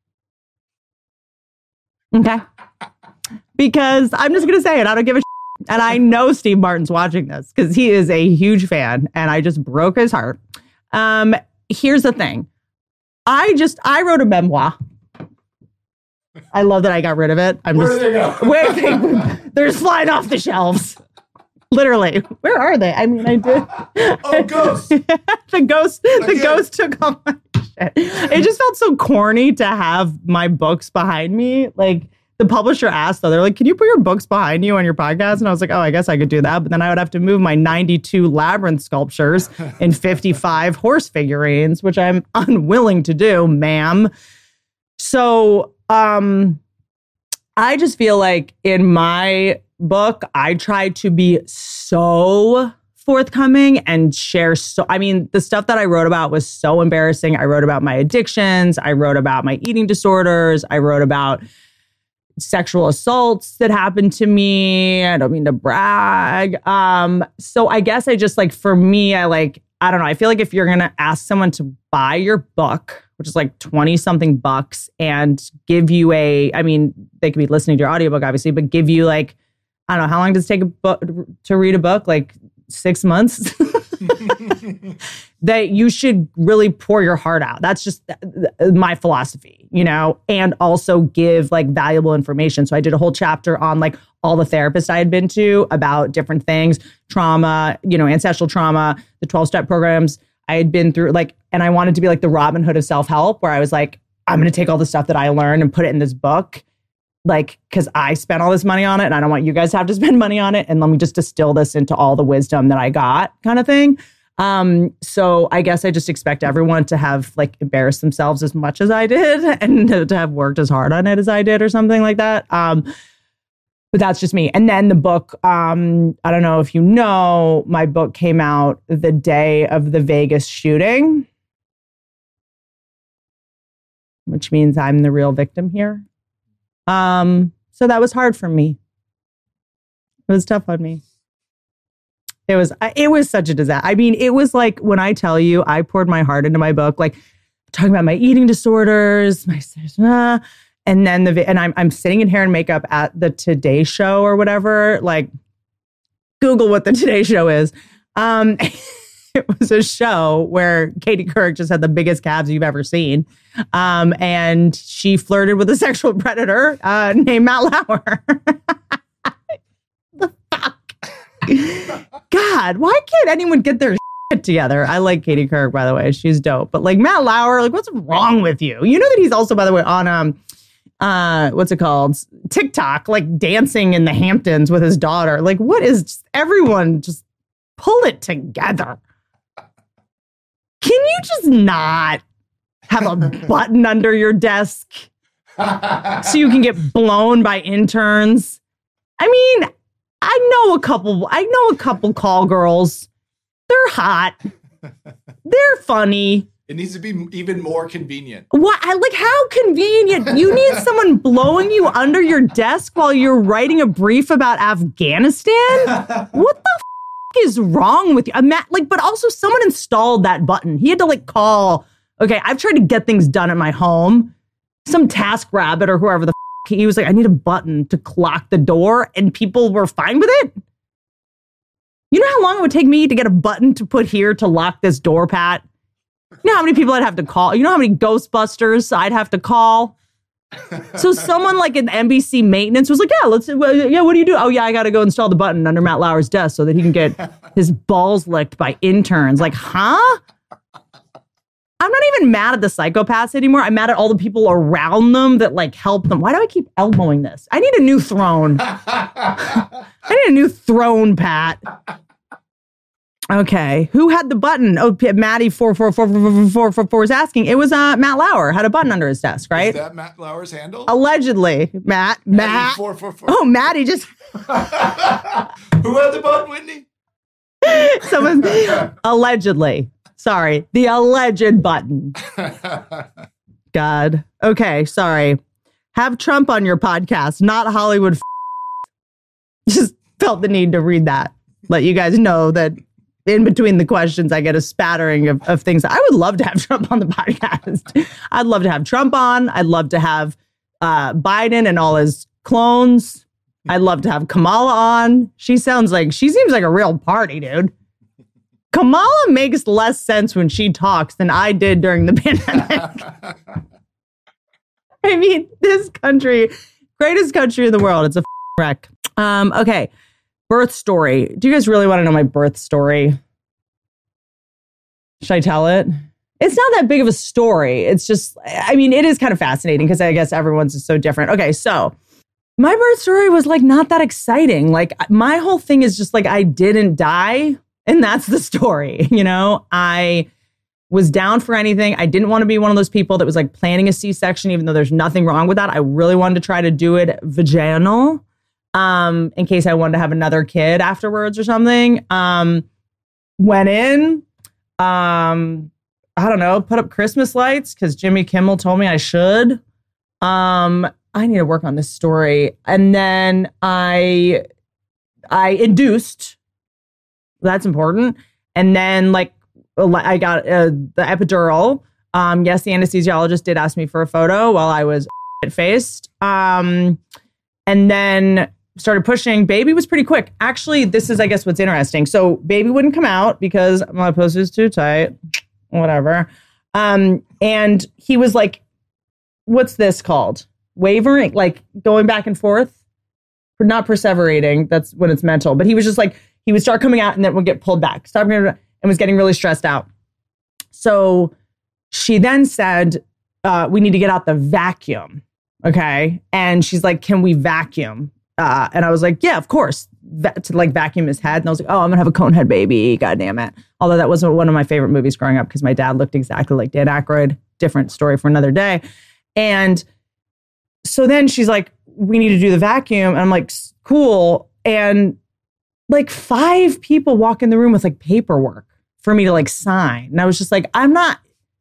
[SPEAKER 1] Okay. Because I'm just going to say it. I don't give a shit. And I know Steve Martin's watching this because he is a huge fan and I just broke his heart. Um, here's the thing. I just, I wrote a memoir. I love that I got rid of it. I'm
[SPEAKER 3] Where
[SPEAKER 1] just,
[SPEAKER 3] do they go?
[SPEAKER 1] where they, they're just flying off the shelves. Literally. Where are they? I mean, I did.
[SPEAKER 3] Oh, ghost.
[SPEAKER 1] the ghost, the
[SPEAKER 3] Again.
[SPEAKER 1] ghost took all my shit. It just felt so corny to have my books behind me. Like, the publisher asked, though, they're like, can you put your books behind you on your podcast? And I was like, oh, I guess I could do that. But then I would have to move my ninety-two labyrinth sculptures and fifty-five horse figurines, which I'm unwilling to do, ma'am. So um, I just feel like in my book, I tried to be so forthcoming and share. So, I mean, the stuff that I wrote about was so embarrassing. I wrote about my addictions. I wrote about my eating disorders. I wrote about sexual assaults that happened to me. I don't mean to brag. Um, so I guess I just like, for me, I like, I don't know. I feel like if you're going to ask someone to buy your book, which is like twenty something bucks, and give you a, I mean, they could be listening to your audiobook, obviously, but give you like, I don't know, how long does it take a book to read a book? Like six months? That you should really pour your heart out. That's just my philosophy, you know, and also give like valuable information. So I did a whole chapter on like all the therapists I had been to about different things, trauma, you know, ancestral trauma, the twelve-step programs I had been through, like, and I wanted to be like the Robin Hood of self-help, where I was like, I'm going to take all the stuff that I learned and put it in this book. Like, because I spent all this money on it and I don't want you guys to have to spend money on it. And let me just distill this into all the wisdom that I got, kind of thing. Um, so I guess I just expect everyone to have like embarrassed themselves as much as I did and to, to have worked as hard on it as I did or something like that. Um, but that's just me. And then the book, um, I don't know if you know, my book came out the day of the Vegas shooting, which means I'm the real victim here. Um, so that was hard for me. It was tough on me. It was, it was such a disaster. I mean, it was like, when I tell you, I poured my heart into my book, like talking about my eating disorders, my, uh, and then the, and I'm, I'm sitting in hair and makeup at the Today Show or whatever, like Google what the Today Show is. Um, it was a show where Katie Couric just had the biggest calves you've ever seen. Um, and she flirted with a sexual predator uh, named Matt Lauer. The fuck? God, why can't anyone get their shit together? I like Katie Couric, by the way. She's dope. But like Matt Lauer, like what's wrong with you? You know that he's also, by the way, on um, uh, what's it called? TikTok, like dancing in the Hamptons with his daughter. Like, what is everyone just pull it together? Can you just not have a button under your desk so you can get blown by interns? I mean, I know a couple. I know a couple call girls. They're hot. They're funny.
[SPEAKER 3] It needs to be even more convenient.
[SPEAKER 1] What? I like how convenient. You need someone blowing you under your desk while you're writing a brief about Afghanistan? What the f- is wrong with you? I'm at, like, but also someone installed that button. He had to like call. Okay, I've tried to get things done at my home. Some TaskRabbit or whoever the f- he was like, I need a button to clock the door, and people were fine with it. You know how long it would take me to get a button to put here to lock this door, Pat? You know how many people I'd have to call? You know how many Ghostbusters I'd have to call? So someone like in N B C maintenance was like, yeah, let's, well, yeah, what do you do? Oh, yeah, I got to go install the button under Matt Lauer's desk so that he can get his balls licked by interns. Like, huh? I'm not even mad at the psychopaths anymore. I'm mad at all the people around them that like help them. Why do I keep elbowing this? I need a new throne. I need a new throne, Pat. Okay, who had the button? Oh, Maddie four four four four four four four is asking. It was uh, Matt Lauer had a button under his desk, right?
[SPEAKER 3] Is that Matt Lauer's handle?
[SPEAKER 1] Allegedly, Matt. Matt.
[SPEAKER 3] four four four.
[SPEAKER 1] Oh, Maddie just.
[SPEAKER 3] Who had the button, Whitney?
[SPEAKER 1] Someone allegedly. Sorry, the alleged button. God. Okay, sorry. Have Trump on your podcast, not Hollywood. F- just felt the need to read that. Let you guys know that. In between the questions, I get a spattering of, of things. I would love to have Trump on the podcast. I'd love to have Trump on. I'd love to have uh, Biden and all his clones. I'd love to have Kamala on. She sounds like, she seems like a real party, dude. Kamala makes less sense when she talks than I did during the pandemic. I mean, this country, greatest country in the world. It's a f- wreck. Um, okay. Birth story. Do you guys really want to know my birth story? Should I tell it? It's not that big of a story. It's just, I mean, it is kind of fascinating because I guess everyone's is so different. Okay, so my birth story was like not that exciting. Like my whole thing is just like I didn't die, and that's the story. You know, I was down for anything. I didn't want to be one of those people that was like planning a C-section, even though there's nothing wrong with that. I really wanted to try to do it vaginal. Um, in case I wanted to have another kid afterwards or something. Um, went in, um, I don't know, put up Christmas lights because Jimmy Kimmel told me I should. Um, I need to work on this story. And then I, I induced. That's important. And then like I got uh, the epidural. Um, yes, the anesthesiologist did ask me for a photo while I was faced. Um, and then started pushing. Baby was pretty quick. Actually, this is, I guess, what's interesting. So baby wouldn't come out because my pussy is too tight. Whatever. Um, and he was like, what's this called? Wavering? Like going back and forth? Not perseverating. That's when it's mental. But he was just like, he would start coming out and then would get pulled back. Stop and was getting really stressed out. So she then said, uh, we need to get out the vacuum. Okay. And she's like, can we vacuum? Uh, and I was like, yeah, of course. Va- to like vacuum his head. And I was like, oh, I'm gonna have a conehead baby. God damn it. Although that wasn't one of my favorite movies growing up because my dad looked exactly like Dan Aykroyd. Different story for another day. And so then she's like, we need to do the vacuum. And I'm like, cool. And like five people walk in the room with like paperwork for me to like sign. And I was just like, I'm not.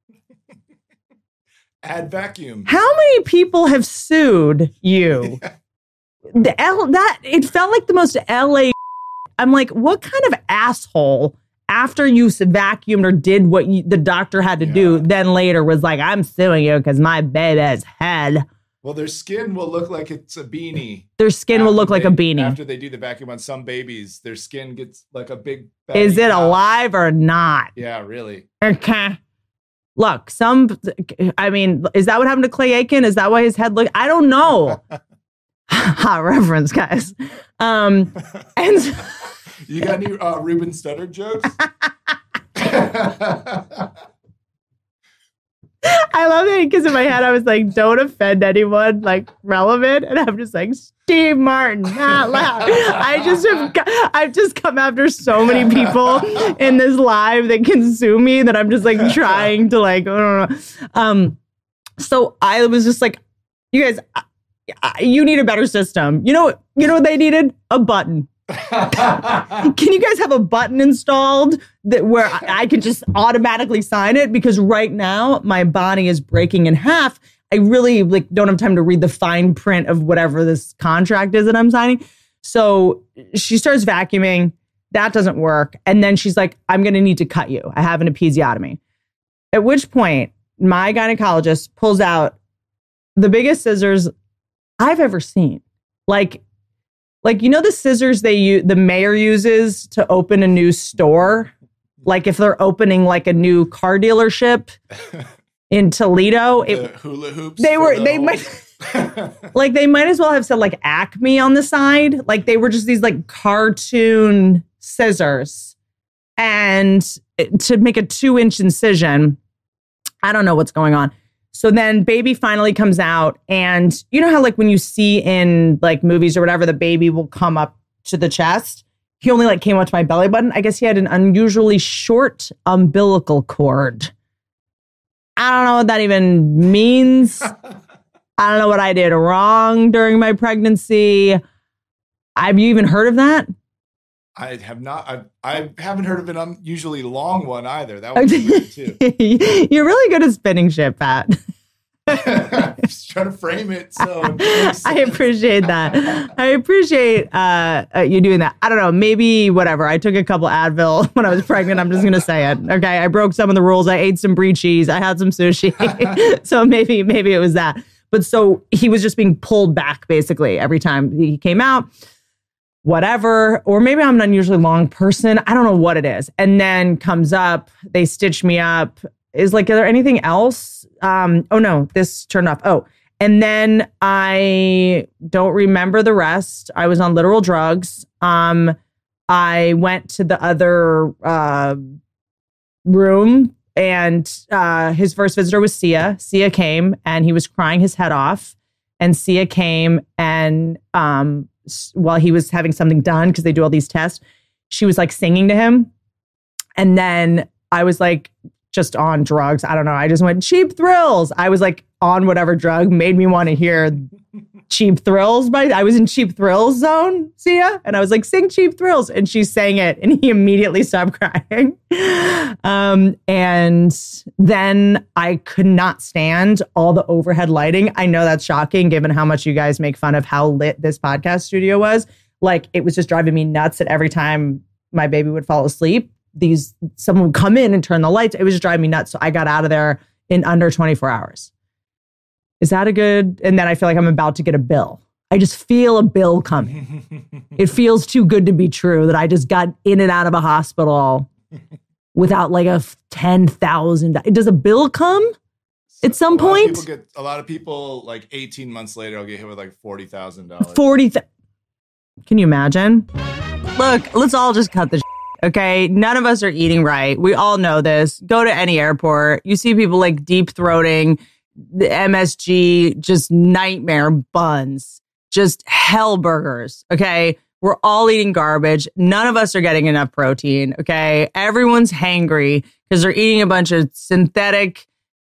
[SPEAKER 3] Add vacuum.
[SPEAKER 1] How many people have sued you? The L that it felt like the most L A. I'm like, what kind of asshole after you vacuumed or did what you, the doctor had to yeah. do, then later was like, I'm suing you because my baby's head.
[SPEAKER 3] Well, their skin will look like it's a beanie.
[SPEAKER 1] Their skin will look
[SPEAKER 3] they,
[SPEAKER 1] like a beanie.
[SPEAKER 3] After they do the vacuum on some babies, their skin gets like a big...
[SPEAKER 1] Is it
[SPEAKER 3] pouch.
[SPEAKER 1] alive or not?
[SPEAKER 3] Yeah, really.
[SPEAKER 1] Okay. Look, some... I mean, is that what happened to Clay Aiken? Is that why his head looked... I don't know. Hot reference, guys. Um, and
[SPEAKER 3] you got any uh, Ruben Studdard jokes?
[SPEAKER 1] I love it because in my head I was like, don't offend anyone like relevant. And I'm just like, Steve Martin, not loud. I just have, I've just come after so many people in this live that can sue me that I'm just like trying to like, I don't know. Um, so I was just like, you guys, I, I, you need a better system. You know, you know what they needed? A button. Can you guys have a button installed that where I, I could just automatically sign it? Because right now my body is breaking in half. I really like don't have time to read the fine print of whatever this contract is that I'm signing. So she starts vacuuming. That doesn't work. And then she's like, I'm going to need to cut you. I have an episiotomy. At which point my gynecologist pulls out the biggest scissors I've ever seen. Like, like, you know, the scissors they use, the mayor uses to open a new store. Like if they're opening like a new car dealership in Toledo,
[SPEAKER 3] The
[SPEAKER 1] it,
[SPEAKER 3] hula hoops.
[SPEAKER 1] they
[SPEAKER 3] for
[SPEAKER 1] were,
[SPEAKER 3] the
[SPEAKER 1] they
[SPEAKER 3] whole-
[SPEAKER 1] might, like they might as well have said like Acme on the side. Like they were just these like cartoon scissors, and to make a two inch incision. I don't know what's going on. So then baby finally comes out, and you know how like when you see in like movies or whatever, the baby will come up to the chest. He only like came up to my belly button. I guess he had an unusually short umbilical cord. I don't know what that even means. I don't know what I did wrong during my pregnancy. Have you even heard of that?
[SPEAKER 3] I have not. I, I haven't heard of an unusually long one either. That would be weird too.
[SPEAKER 1] You're really good at spinning shit, Pat.
[SPEAKER 3] I'm just trying to frame it. So it makes
[SPEAKER 1] I
[SPEAKER 3] sense.
[SPEAKER 1] appreciate that. I appreciate uh, uh, you doing that. I don't know. Maybe whatever. I took a couple Advil when I was pregnant. I'm just going to say it. Okay. I broke some of the rules. I ate some brie cheese. I had some sushi. So maybe, maybe it was that. But so he was just being pulled back basically every time he came out. Whatever, or maybe I'm an unusually long person. I don't know what it is. And then comes up, they stitch me up. Is like, is there anything else? Um, oh no, this turned off. Oh, and then I don't remember the rest. I was on literal drugs. Um, I went to the other uh, room, and uh, his first visitor was Sia. Sia came, and he was crying his head off. And Sia came, and um, while he was having something done, because they do all these tests, she was like singing to him. And then I was like just on drugs. I don't know. I just went Cheap Thrills. I was like on whatever drug made me want to hear Cheap Thrills. By I was in Cheap Thrills zone, Sia. And I was like, sing Cheap Thrills. And she sang it, and he immediately stopped crying. Um, and then I could not stand all the overhead lighting. I know that's shocking given how much you guys make fun of how lit this podcast studio was. Like it was just driving me nuts that every time my baby would fall asleep, these someone would come in and turn the lights. It was just driving me nuts. So I got out of there in under twenty-four hours. Is that a good? And then I feel like I'm about to get a bill. I just feel a bill coming. It feels too good to be true that I just got in and out of a hospital without like a ten thousand. Does a bill come at some
[SPEAKER 3] a lot of
[SPEAKER 1] point?
[SPEAKER 3] people get, a lot of people like eighteen months later will get hit with like forty thousand dollars.
[SPEAKER 1] forty. Th- Can you imagine? Look, let's all just cut the shit, okay? None of us are eating right. We all know this. Go to any airport. You see people like deep throating the M S G, just nightmare buns, just hell burgers, okay? We're all eating garbage. None of us are getting enough protein, okay? Everyone's hangry because they're eating a bunch of synthetic.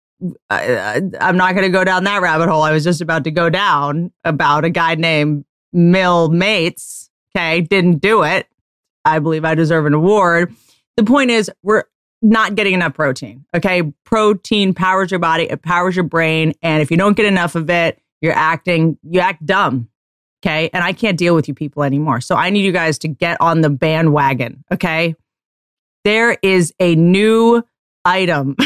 [SPEAKER 1] I, I'm not going to go down that rabbit hole. I was just about to go down about a guy named Mill Mates, okay? Didn't do it. I believe I deserve an award. The point is, we're not getting enough protein, okay? Protein powers your body, it powers your brain, and if you don't get enough of it, you're acting, you act dumb, okay? And I can't deal with you people anymore. So I need you guys to get on the bandwagon, okay? There is a new item.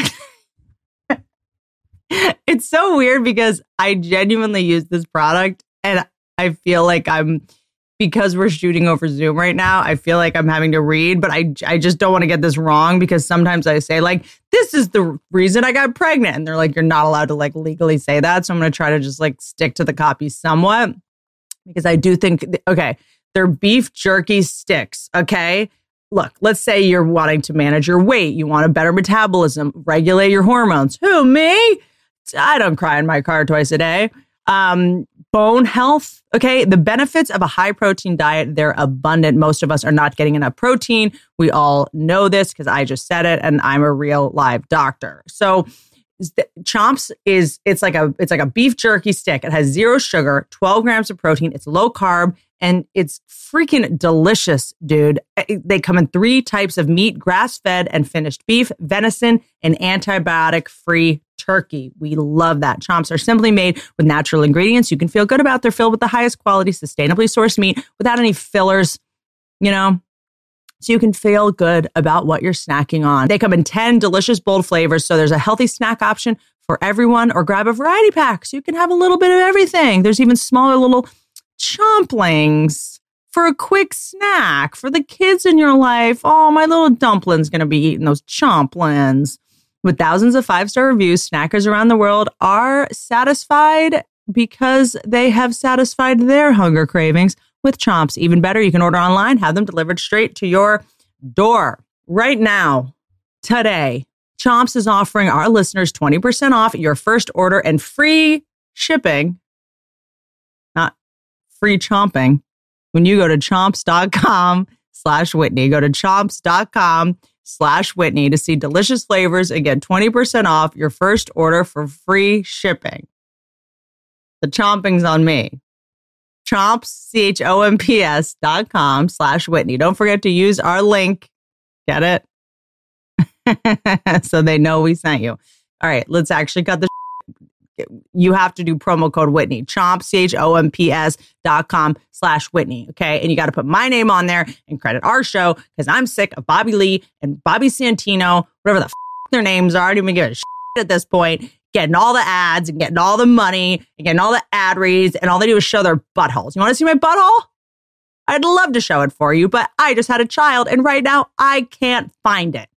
[SPEAKER 1] It's so weird because I genuinely use this product, and I feel like I'm, because we're shooting over Zoom right now, I feel like I'm having to read, but I, I just don't want to get this wrong because sometimes I say like, this is the reason I got pregnant. And they're like, you're not allowed to like legally say that. So I'm going to try to just like stick to the copy somewhat because I do think, okay, they're beef jerky sticks. Okay. Look, let's say you're wanting to manage your weight. You want a better metabolism, regulate your hormones. Who, me? I don't cry in my car twice a day. Um, bone health. Okay. The benefits of a high protein diet, they're abundant. Most of us are not getting enough protein. We all know this because I just said it and I'm a real live doctor. So Chomps is, it's like a, it's like a beef jerky stick. It has zero sugar, twelve grams of protein. It's low carb and it's freaking delicious, dude. They come in three types of meat: grass-fed and finished beef, venison, and antibiotic-free turkey. We love that. Chomps are simply made with natural ingredients. You can feel good about. They're filled with the highest quality, sustainably sourced meat without any fillers, you know? So you can feel good about what you're snacking on. They come in ten delicious, bold flavors, so there's a healthy snack option for everyone, or grab a variety pack so you can have a little bit of everything. There's even smaller little chomplings for a quick snack for the kids in your life. Oh, my little dumpling's going to be eating those chomplings. With thousands of five-star reviews, snackers around the world are satisfied because they have satisfied their hunger cravings with Chomps. Even better, you can order online, have them delivered straight to your door. Right now, today, Chomps is offering our listeners twenty percent off your first order and free shipping, not free chomping, when you go to chomps.com slash Whitney. Go to chomps.com slash Whitney to see delicious flavors and get twenty percent off your first order for free shipping. The chomping's on me. Chomps, C H O M P S dot com slash Whitney. Don't forget to use our link. Get it? So they know we sent you. All right, let's actually cut the sh- You have to do promo code Whitney. Chomps, C H O M P S dot com slash Whitney. Okay. And you got to put my name on there and credit our show because I'm sick of Bobby Lee and Bobby Santino, whatever the f- their names are. I don't even give a shit at this point. Getting all the ads and getting all the money and getting all the ad reads, and all they do is show their buttholes. You want to see my butthole? I'd love to show it for you, but I just had a child and right now I can't find it.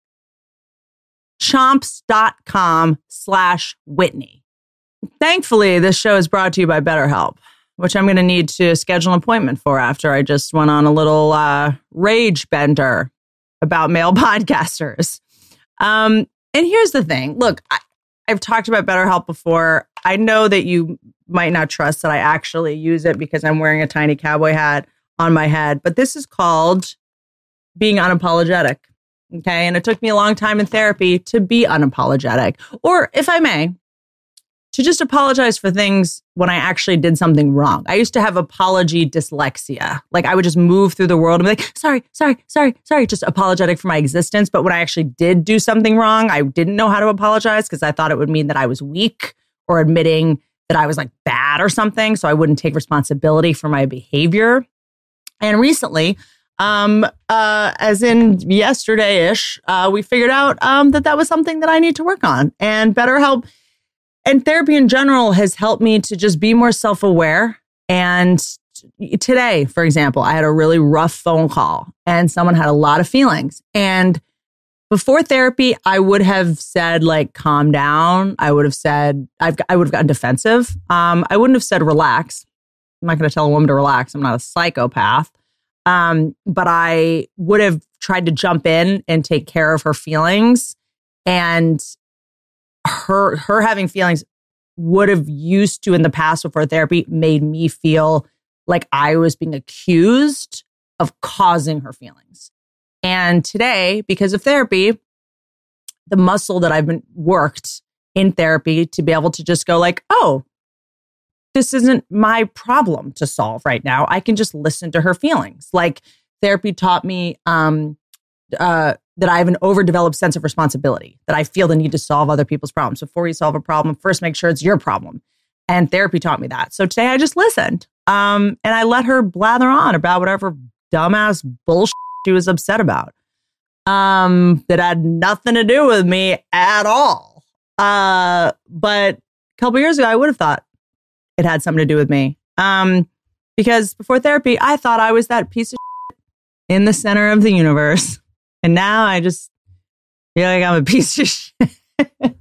[SPEAKER 1] Chomps.com slash Whitney. Thankfully, this show is brought to you by BetterHelp, which I'm going to need to schedule an appointment for after I just went on a little uh, rage bender about male podcasters. Um, and here's the thing. Look, I, I've talked about BetterHelp before. I know that you might not trust that I actually use it because I'm wearing a tiny cowboy hat on my head, but this is called being unapologetic. Okay. And it took me a long time in therapy to be unapologetic, or if I may, to just apologize for things when I actually did something wrong. I used to have apology dyslexia. Like I would just move through the world and be like, sorry, sorry, sorry, sorry, just apologetic for my existence. But when I actually did do something wrong, I didn't know how to apologize because I thought it would mean that I was weak or admitting that I was like bad or something. So I wouldn't take responsibility for my behavior. And recently, um, uh, as in yesterday-ish, uh, we figured out um, that that was something that I need to work on. And BetterHelp and therapy in general has helped me to just be more self-aware. And t- today, for example, I had a really rough phone call and someone had a lot of feelings. And before therapy, I would have said, like, calm down. I would have said, I've, I would have gotten defensive. Um, I wouldn't have said relax. I'm not going to tell a woman to relax. I'm not a psychopath. Um, but I would have tried to jump in and take care of her feelings. And her her having feelings would have used to in the past before therapy made me feel like I was being accused of causing her feelings. And today, because of therapy, the muscle that I've been worked in therapy to be able to just go like, oh, this isn't my problem to solve right now. I can just listen to her feelings. Like therapy taught me um, uh, that I have an overdeveloped sense of responsibility, that I feel the need to solve other people's problems. Before you solve a problem, first make sure it's your problem. And therapy taught me that. So today I just listened um, and I let her blather on about whatever dumbass bullshit she was upset about um, that had nothing to do with me at all. Uh, but a couple years ago, I would have thought it had something to do with me. Um, because before therapy, I thought I was that piece of shit in the center of the universe. And now I just feel like I'm a piece of shit.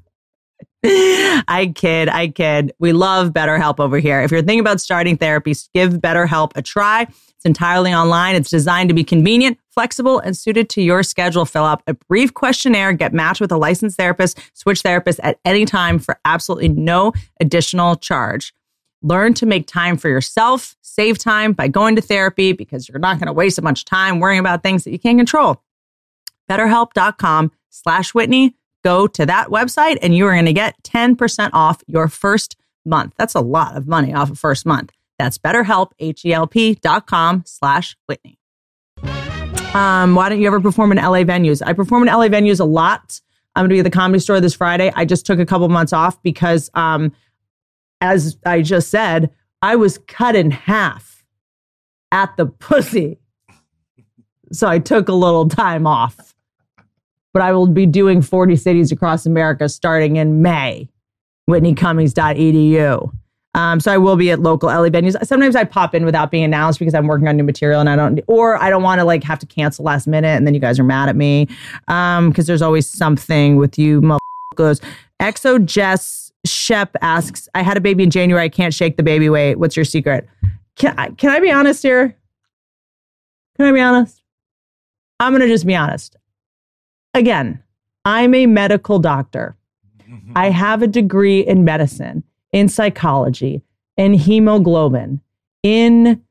[SPEAKER 1] I kid, I kid. We love BetterHelp over here. If you're thinking about starting therapy, give BetterHelp a try. It's entirely online. It's designed to be convenient, flexible, and suited to your schedule. Fill out a brief questionnaire, get matched with a licensed therapist, switch therapists at any time for absolutely no additional charge. Learn to make time for yourself, save time by going to therapy because you're not going to waste a bunch of time worrying about things that you can't control. BetterHelp.com slash Whitney. Go to that website and you are going to get ten percent off your first month. That's a lot of money off a first month. That's BetterHelp, H-E-L-P dot com slash Whitney. Um, why don't you ever perform in L A venues? I perform in L A venues a lot. I'm going to be at the Comedy Store this Friday. I just took a couple months off because, um, as I just said, I was cut in half at the pussy. So I took a little time off. But I will be doing forty cities across America starting in May. Whitney Cummings dot E D U. Um, so I will be at local L A venues. Sometimes I pop in without being announced because I'm working on new material and I don't, or I don't want to like have to cancel last minute and then you guys are mad at me. Um, because there's always something with you motherfuckers. Exo Jess Shep asks, I had a baby in January. I can't shake the baby weight. What's your secret? Can I, can I be honest here? Can I be honest? I'm going to just be honest. Again, I'm a medical doctor. I have a degree in medicine, in psychology, in hemoglobin, in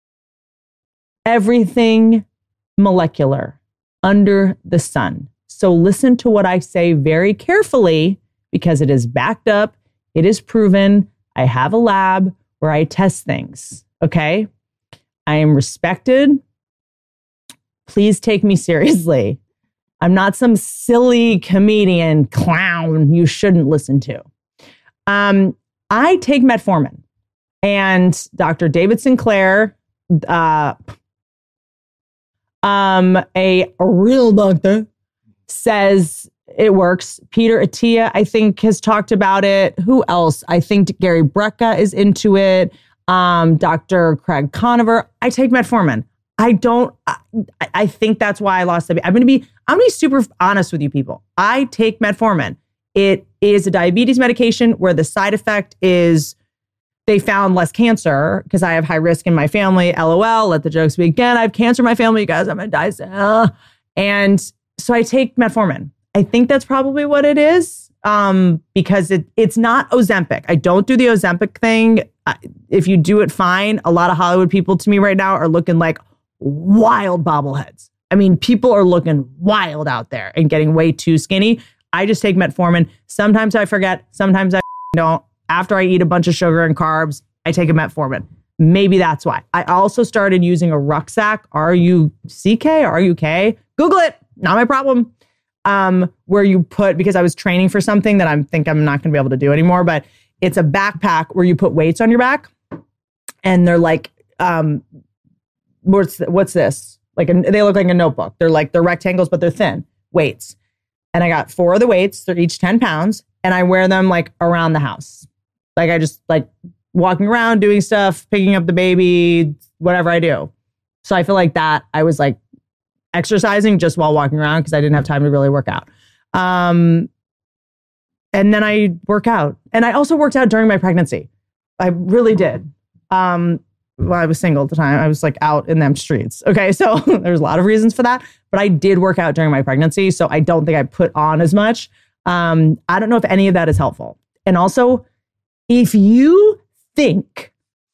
[SPEAKER 1] everything molecular under the sun. So listen to what I say very carefully because it is backed up. It is proven. I have a lab where I test things. Okay. I am respected. Please take me seriously. I'm not some silly comedian clown you shouldn't listen to. Um, I take metformin, and Doctor David Sinclair, uh, um, a, a real doctor, says it works. Peter Attia, I think, has talked about it. Who else? I think Gary Brecka is into it. Um, Doctor Craig Conover. I take metformin. I don't, I, I think that's why I lost the baby. I'm going to be, I'm going to be super honest with you people. I take metformin. It is a diabetes medication where the side effect is they found less cancer because I have high risk in my family. LOL, let the jokes begin. I have cancer in my family, you guys. I'm going to die soon. Uh, and so I take metformin. I think that's probably what it is um, because it it's not Ozempic. I don't do the Ozempic thing. If you do it, fine. A lot of Hollywood people to me right now are looking like wild bobbleheads. I mean, people are looking wild out there and getting way too skinny. I just take metformin. Sometimes I forget. Sometimes I don't. After I eat a bunch of sugar and carbs, I take a metformin. Maybe that's why. I also started using a rucksack, R U C K, R U K. Google it. Not my problem. Um, where you put, because I was training for something that I think I'm not going to be able to do anymore, but it's a backpack where you put weights on your back. And they're like, um, what's what's this? Like a, they look like a notebook. They're like, they're rectangles, but they're thin weights. And I got four of the weights. They're each ten pounds. And I wear them like around the house. Like I just like walking around, doing stuff, picking up the baby, whatever I do. So I feel like that I was like exercising just while walking around because I didn't have time to really work out. Um, and then I work out. And I also worked out during my pregnancy. I really did. Um, well, I was single at the time. I was like out in them streets. Okay. So there's a lot of reasons for that, but I did work out during my pregnancy. So I don't think I put on as much. Um, I don't know if any of that is helpful. And also, if you think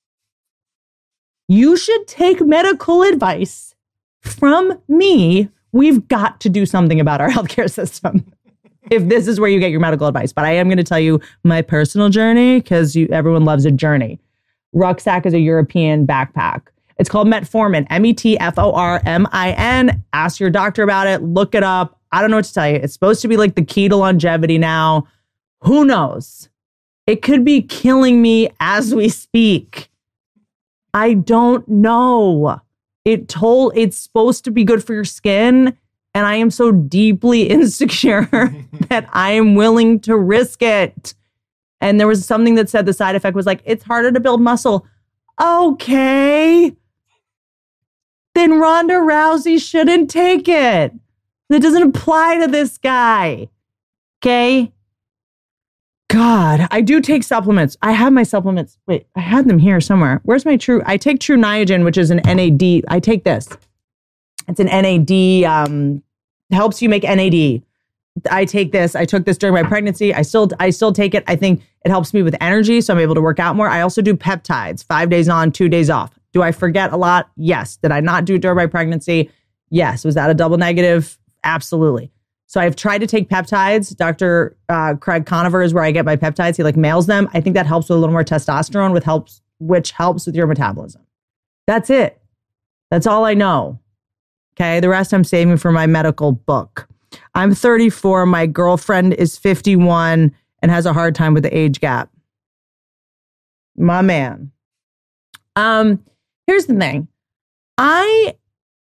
[SPEAKER 1] you should take medical advice from me, we've got to do something about our healthcare system. If this is where you get your medical advice. But I am going to tell you my personal journey because you everyone loves a journey. Rucksack is a European backpack. It's called metformin, M E T F O R M I N. Ask your doctor about it. Look it up. I don't know what to tell you. It's supposed to be like the key to longevity now. Who knows? It could be killing me as we speak. I don't know. It told it's supposed to be good for your skin. And I am so deeply insecure that I am willing to risk it. And there was something that said the side effect was like, it's harder to build muscle. Okay. Then Ronda Rousey shouldn't take it. That doesn't apply to this guy. Okay. God, I do take supplements. I have my supplements. Wait, I had them here somewhere. Where's my true? I take True Niagen, which is an N A D. I take this. It's an N A D, um, helps you make N A D. I take this. I took this during my pregnancy. I still, I still take it. I think it helps me with energy, so I'm able to work out more. I also do peptides, five days on, two days off. Do I forget a lot? Yes. Did I not do it during my pregnancy? Yes. Was that a double negative? Absolutely. So I've tried to take peptides. Doctor Uh, Craig Conover is where I get my peptides. He like mails them. I think that helps with a little more testosterone, with helps which helps with your metabolism. That's it. That's all I know. Okay. The rest I'm saving for my medical book. I'm thirty-four. My girlfriend is fifty-one and has a hard time with the age gap. My man. Um, here's the thing. I,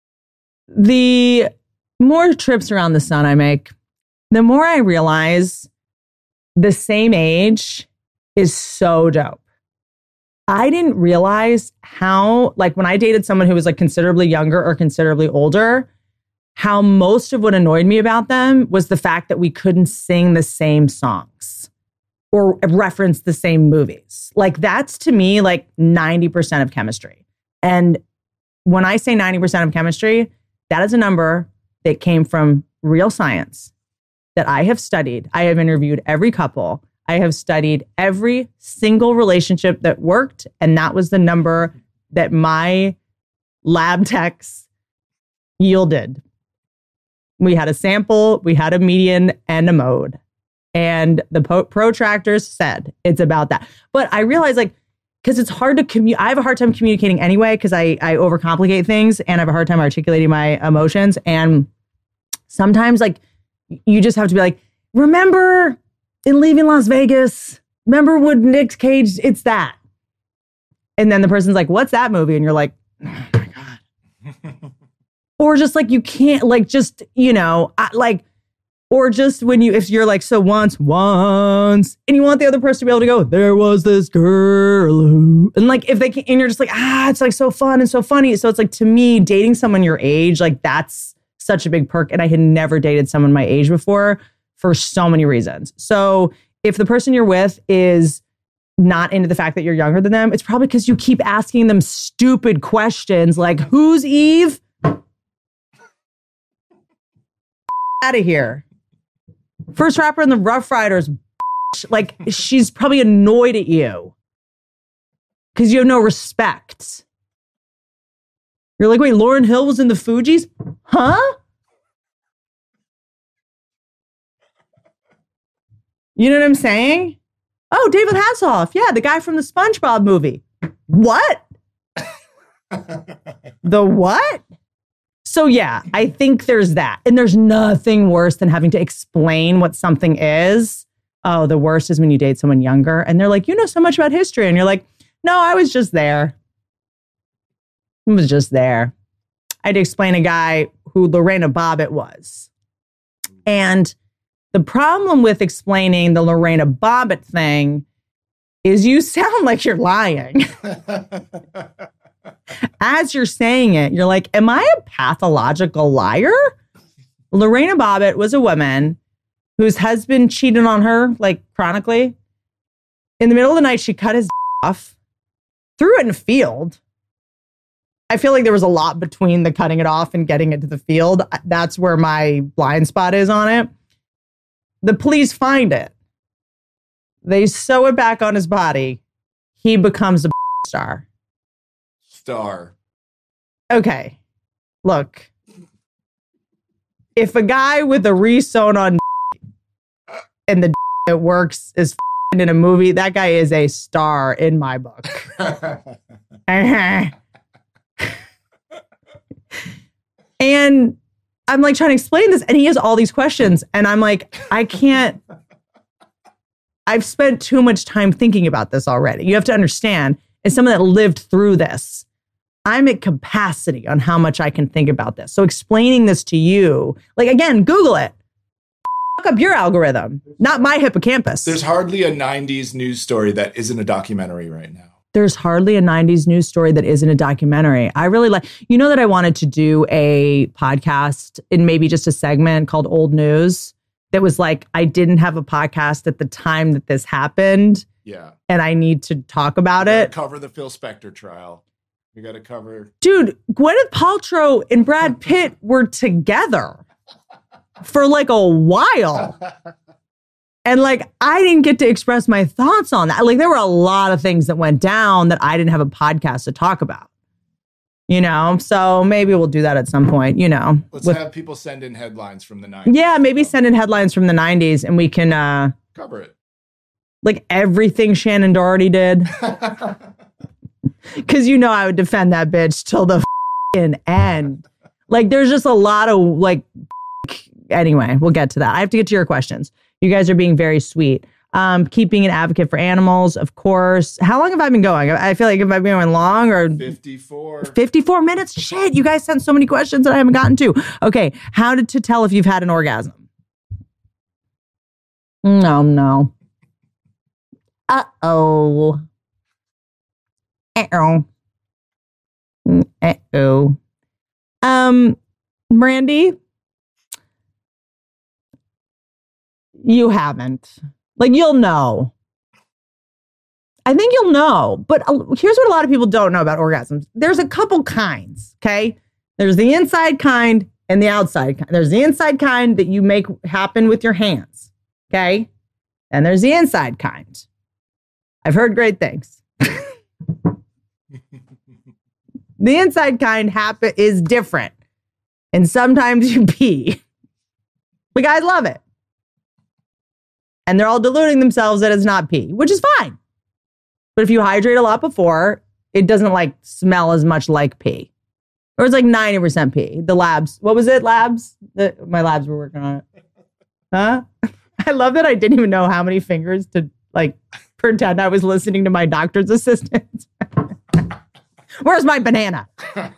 [SPEAKER 1] the more trips around the sun I make, the more I realize the same age is so dope. I didn't realize how, like when I dated someone who was like considerably younger or considerably older, how most of what annoyed me about them was the fact that we couldn't sing the same songs or reference the same movies. Like that's to me like ninety percent of chemistry. And when I say ninety percent of chemistry, that is a number that came from real science that I have studied. I have interviewed every couple. I have studied every single relationship that worked. And that was the number that my lab techs yielded. We had a sample, we had a median and a mode. And the po- protractors said it's about that. But I realized like, because it's hard to communicate. I have a hard time communicating anyway, because I, I overcomplicate things and I have a hard time articulating my emotions. And sometimes like, you just have to be like, remember in Leaving Las Vegas, remember when Nick Cage, it's that. And then the person's like, what's that movie? And you're like, oh my God. Or just like, you can't like, just, you know, I, like, or just when you, if you're like, so once, once, and you want the other person to be able to go, there was this girl who, and like, if they can, and you're just like, ah, it's like so fun and so funny. So it's like, to me, dating someone your age, like that's such a big perk. And I had never dated someone my age before for so many reasons. So if the person you're with is not into the fact that you're younger than them, it's probably because you keep asking them stupid questions like, who's Eve? Out of here. First rapper in the Rough Riders. Like, she's probably annoyed at you because you have no respect. You're like, wait, Lauryn Hill was in the Fugees? Huh? You know what I'm saying? Oh, David Hasselhoff. Yeah, the guy from the SpongeBob movie. What? The what? So yeah, I think there's that. And there's nothing worse than having to explain what something is. Oh, the worst is when you date someone younger and they're like, you know so much about history. And you're like, no, I was just there. I was just there. I had to explain a guy who Lorena Bobbitt was. And the problem with explaining the Lorena Bobbitt thing is you sound like you're lying. As you're saying it, you're like, am I a pathological liar? Lorena Bobbitt was a woman whose husband cheated on her, like chronically. In the middle of the night, she cut his off, threw it in a field. I feel like there was a lot between the cutting it off and getting it to the field. That's where my blind spot is on it. The police find it. They sew it back on his body. He becomes a star.
[SPEAKER 3] Star.
[SPEAKER 1] Okay. Look. If a guy with a re-sewn on and the that works is in a movie, that guy is a star in my book. Uh-huh. And I'm like trying to explain this, and he has all these questions, and I'm like, I can't. I've spent too much time thinking about this already. You have to understand, as someone that lived through this, I'm at capacity on how much I can think about this. So explaining this to you, like, again, Google it. Fuck up your algorithm, not my hippocampus.
[SPEAKER 3] There's hardly a nineties news story that isn't a documentary right now.
[SPEAKER 1] There's hardly a nineties news story that isn't a documentary. I really like, you know that I wanted to do a podcast in maybe just a segment called Old News that was like, I didn't have a podcast at the time that this happened.
[SPEAKER 3] Yeah.
[SPEAKER 1] And I need to talk about it.
[SPEAKER 3] Cover the Phil Spector trial. We got to cover.
[SPEAKER 1] Dude, Gwyneth Paltrow and Brad Pitt were together for like a while. And like, I didn't get to express my thoughts on that. Like, there were a lot of things that went down that I didn't have a podcast to talk about, you know? So maybe we'll do that at some point, you know.
[SPEAKER 3] Let's
[SPEAKER 1] with,
[SPEAKER 3] have people send in headlines from the nineties.
[SPEAKER 1] Yeah, maybe send in headlines from the nineties and we can uh,
[SPEAKER 3] cover it.
[SPEAKER 1] Like everything Shannon Doherty did. Because you know I would defend that bitch till the f***ing end. Like, there's just a lot of, like, anyway, we'll get to that. I have to get to your questions. You guys are being very sweet. Um, keeping an advocate for animals, of course. How long have I been going? I feel like if I've been going long or...
[SPEAKER 3] fifty-four.
[SPEAKER 1] fifty-four minutes? Shit, you guys sent so many questions that I haven't gotten to. Okay, how to, to tell if you've had an orgasm? No, no. Uh-oh. Uh-oh. Uh-oh. Um, Brandy, you haven't. Like, you'll know. I think you'll know. But here's what a lot of people don't know about orgasms. There's a couple kinds, okay? There's the inside kind and the outside kind. There's the inside kind that you make happen with your hands, okay? And there's the inside kind. I've heard great things. The inside kind happen is different. And sometimes you pee. The guys love it. And they're all deluding themselves that it's not pee, which is fine. But if you hydrate a lot before, it doesn't like smell as much like pee. Or it's like ninety percent pee. The labs, what was it, labs? The, my labs were working on it. Huh? I love that I didn't even know how many fingers to like pretend I was listening to my doctor's assistant. Where's my banana?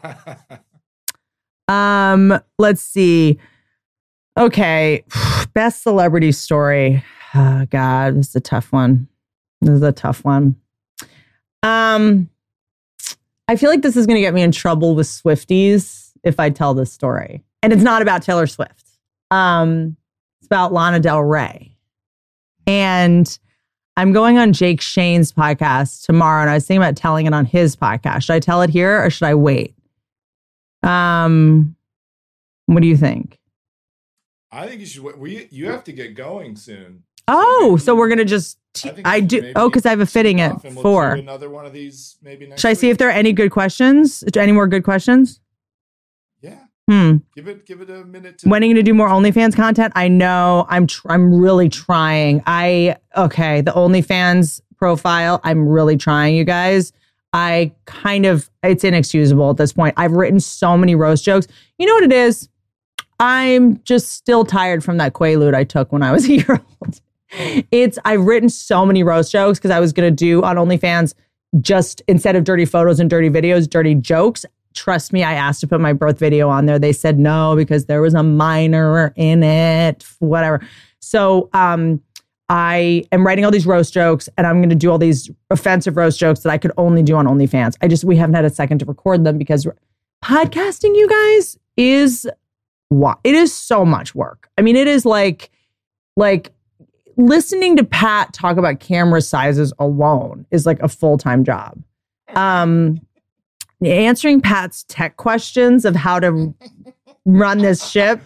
[SPEAKER 1] um, let's see. Okay. Best celebrity story. Oh, God, this is a tough one. This is a tough one. Um, I feel like this is going to get me in trouble with Swifties if I tell this story. And it's not about Taylor Swift. Um, it's about Lana Del Rey. And I'm going on Jake Shane's podcast tomorrow, and I was thinking about telling it on his podcast. Should I tell it here or should I wait? Um, what do you think?
[SPEAKER 3] I think you should wait. We, you have to get going soon.
[SPEAKER 1] Oh, so, so we're gonna just. T- I, I do. Oh, because I have a fitting at we'll four.
[SPEAKER 3] Another one of these, maybe next.
[SPEAKER 1] Should I
[SPEAKER 3] week?
[SPEAKER 1] see if there are any good questions? Any more good questions?
[SPEAKER 3] Yeah.
[SPEAKER 1] Hmm.
[SPEAKER 3] Give it. Give it a minute. To-
[SPEAKER 1] when are you gonna do more OnlyFans content? I know. I'm. Tr- I'm really trying. I. Okay. The OnlyFans profile. I'm really trying, you guys. I kind of. It's inexcusable at this point. I've written so many roast jokes. You know what it is? I'm just still tired from that Quaalude I took when I was a year old. It's I've written so many roast jokes because I was going to do on OnlyFans just instead of dirty photos and dirty videos, dirty jokes. Trust me, I asked to put my birth video on there. They said no because there was a minor in it, whatever. So um, I am writing all these roast jokes and I'm going to do all these offensive roast jokes that I could only do on OnlyFans. I just, we haven't had a second to record them because podcasting, you guys, is what? It is so much work. I mean, it is like, like, listening to Pat talk about camera sizes alone is like a full-time job. Um, answering Pat's tech questions of how to run this ship.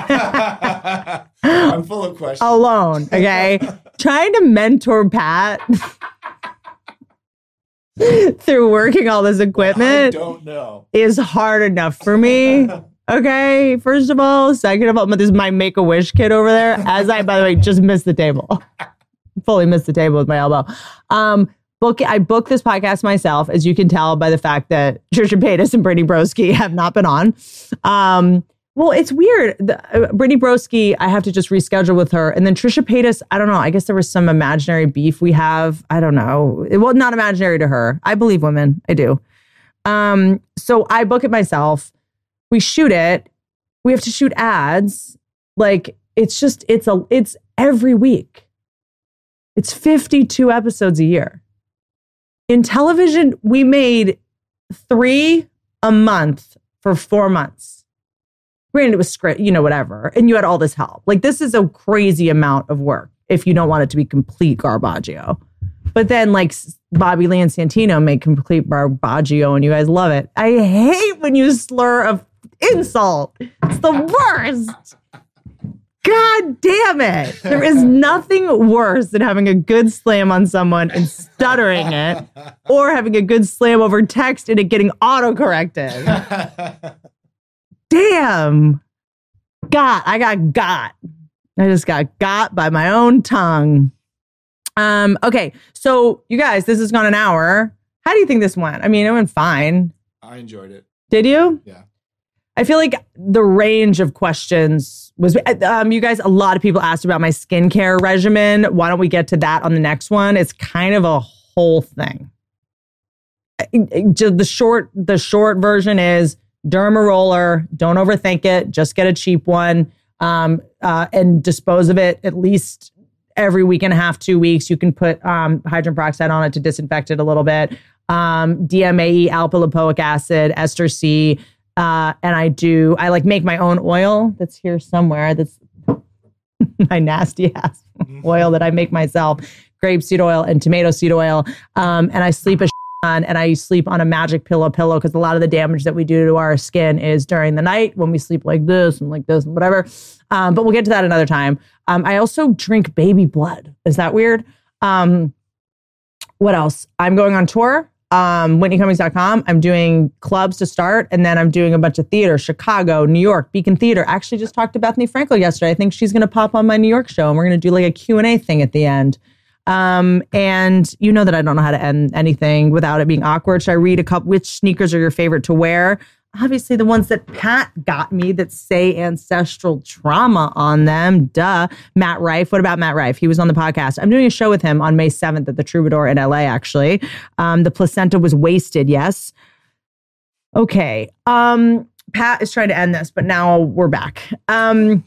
[SPEAKER 3] I'm full of questions.
[SPEAKER 1] Alone, okay? Trying to mentor Pat through working all this equipment
[SPEAKER 3] I don't know.
[SPEAKER 1] is hard enough for me. Okay, first of all. Second of all, this is my Make-A-Wish kid over there. As I, by the way, just missed the table. Fully missed the table with my elbow. Um, book, I booked this podcast myself, as you can tell by the fact that Trisha Paytas and Brittany Broski have not been on. Um, well, it's weird. The, uh, Brittany Broski, I have to just reschedule with her. And then Trisha Paytas, I don't know. I guess there was some imaginary beef we have. I don't know. It was not imaginary to her. I believe women. I do. Um, so I book it myself. We shoot it. We have to shoot ads. Like, it's just, it's a, it's every week. It's fifty-two episodes a year. In television, we made three a month for four months. Granted, it was script, you know, whatever. And you had all this help. Like, this is a crazy amount of work if you don't want it to be complete garbaggio. But then, like, Bobby Lee and Santino make complete garbaggio and you guys love it. I hate when you slur a insult. It's the worst. God damn it. There is nothing worse than having a good slam on someone and stuttering it, or having a good slam over text and it getting autocorrected. Damn. Got. I got got. I just got got by my own tongue. Um, okay. So you guys, this has gone an hour. How do you think this went? I mean, it went fine.
[SPEAKER 3] I enjoyed it.
[SPEAKER 1] Did you?
[SPEAKER 3] Yeah.
[SPEAKER 1] I feel like the range of questions was, um, you guys, a lot of people asked about my skincare regimen. Why don't we get to that on the next one? It's kind of a whole thing. The short, the short version is Derma Roller. Don't overthink it. Just get a cheap one, um, uh, and dispose of it at least every week and a half, two weeks. You can put um, hydrogen peroxide on it to disinfect it a little bit. Um, D M A E, alpha lipoic acid, ester C. Uh, and I do, I like make my own oil that's here somewhere. That's my nasty ass oil that I make myself. Grapeseed oil and tomato seed oil. Um, and I sleep a on, and I sleep on a magic pillow pillow because a lot of the damage that we do to our skin is during the night when we sleep like this and like this and whatever. Um, but we'll get to that another time. Um, I also drink baby blood. Is that weird? Um, what else? I'm going on tour. Um, Whitney Cummings dot com. I'm doing clubs to start, and then I'm doing a bunch of theater, Chicago, New York, Beacon Theater. I actually just talked to Bethany Frankel yesterday. I think she's going to pop on my New York show, and we're going to do like a Q and A thing at the end. Um, and you know that I don't know how to end anything without it being awkward. Should I read a couple? Which sneakers are your favorite to wear? Obviously, the ones that Pat got me that say ancestral trauma on them. Duh. Matt Rife. What about Matt Rife? He was on the podcast. I'm doing a show with him on May seventh at the Troubadour in L A, actually. Um, the placenta was wasted, yes. Okay. Um, Pat is trying to end this, but now we're back. Um,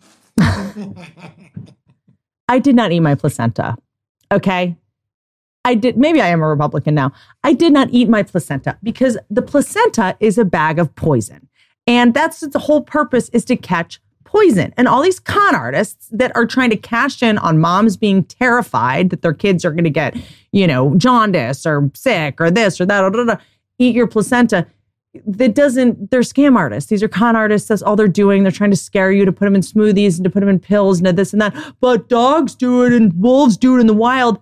[SPEAKER 1] I did not eat my placenta. Okay. I did. Maybe I am a Republican now. I did not eat my placenta because the placenta is a bag of poison. And that's the whole purpose, is to catch poison. And all these con artists that are trying to cash in on moms being terrified that their kids are going to get, you know, jaundice or sick or this or that, or blah, blah, blah, eat your placenta. That doesn't, they're scam artists. These are con artists. That's all they're doing. They're trying to scare you to put them in smoothies and to put them in pills and this and that. But dogs do it and wolves do it in the wild.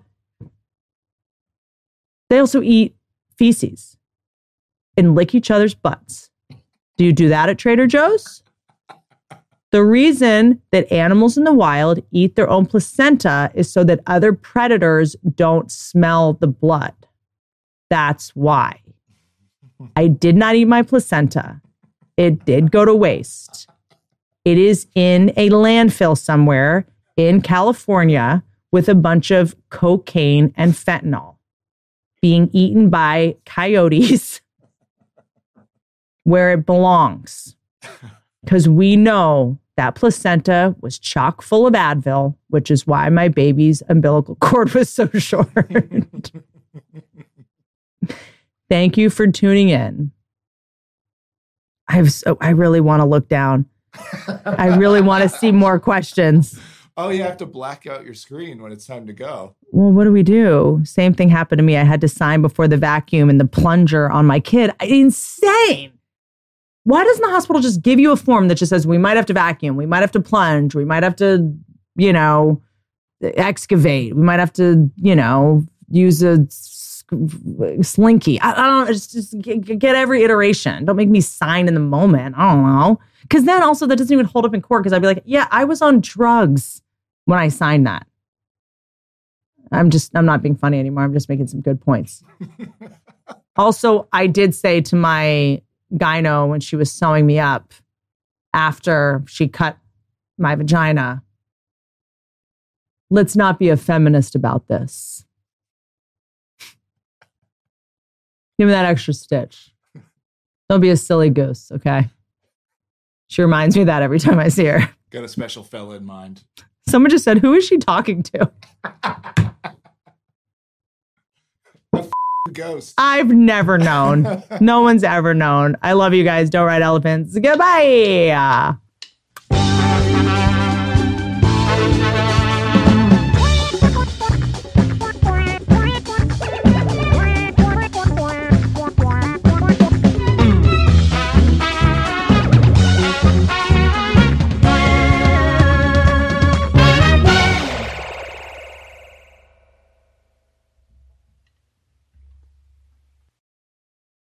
[SPEAKER 1] They also eat feces and lick each other's butts. Do you do that at Trader Joe's? The reason that animals in the wild eat their own placenta is so that other predators don't smell the blood. That's why. I did not eat my placenta. It did go to waste. It is in a landfill somewhere in California with a bunch of cocaine and fentanyl being eaten by coyotes where it belongs. Because we know that placenta was chock full of Advil, which is why my baby's umbilical cord was so short. Thank you for tuning in. I've so, I really want to look down. I really want to see more questions.
[SPEAKER 3] Oh, you have to black out your screen when it's time to go.
[SPEAKER 1] Well, what do we do? Same thing happened to me. I had to sign before the vacuum and the plunger on my kid. Insane. Why doesn't the hospital just give you a form that just says, we might have to vacuum, we might have to plunge, we might have to, you know, excavate, we might have to, you know, use a slinky. I, I don't know, just, just get, get every iteration. Don't make me sign in the moment. I don't know. Because then also that doesn't even hold up in court, because I'd be like, yeah, I was on drugs when I signed that. I'm just, I'm not being funny anymore. I'm just making some good points. Also, I did say to my gyno when she was sewing me up after she cut my vagina, let's not be a feminist about this. Give me that extra stitch. Don't be a silly goose, okay? She reminds me of that every time I see her.
[SPEAKER 3] Got a special fella in mind.
[SPEAKER 1] Someone just said, who is she talking to?
[SPEAKER 3] Ghost.
[SPEAKER 1] I've never known. No one's ever known. I love you guys. Don't ride elephants. Goodbye.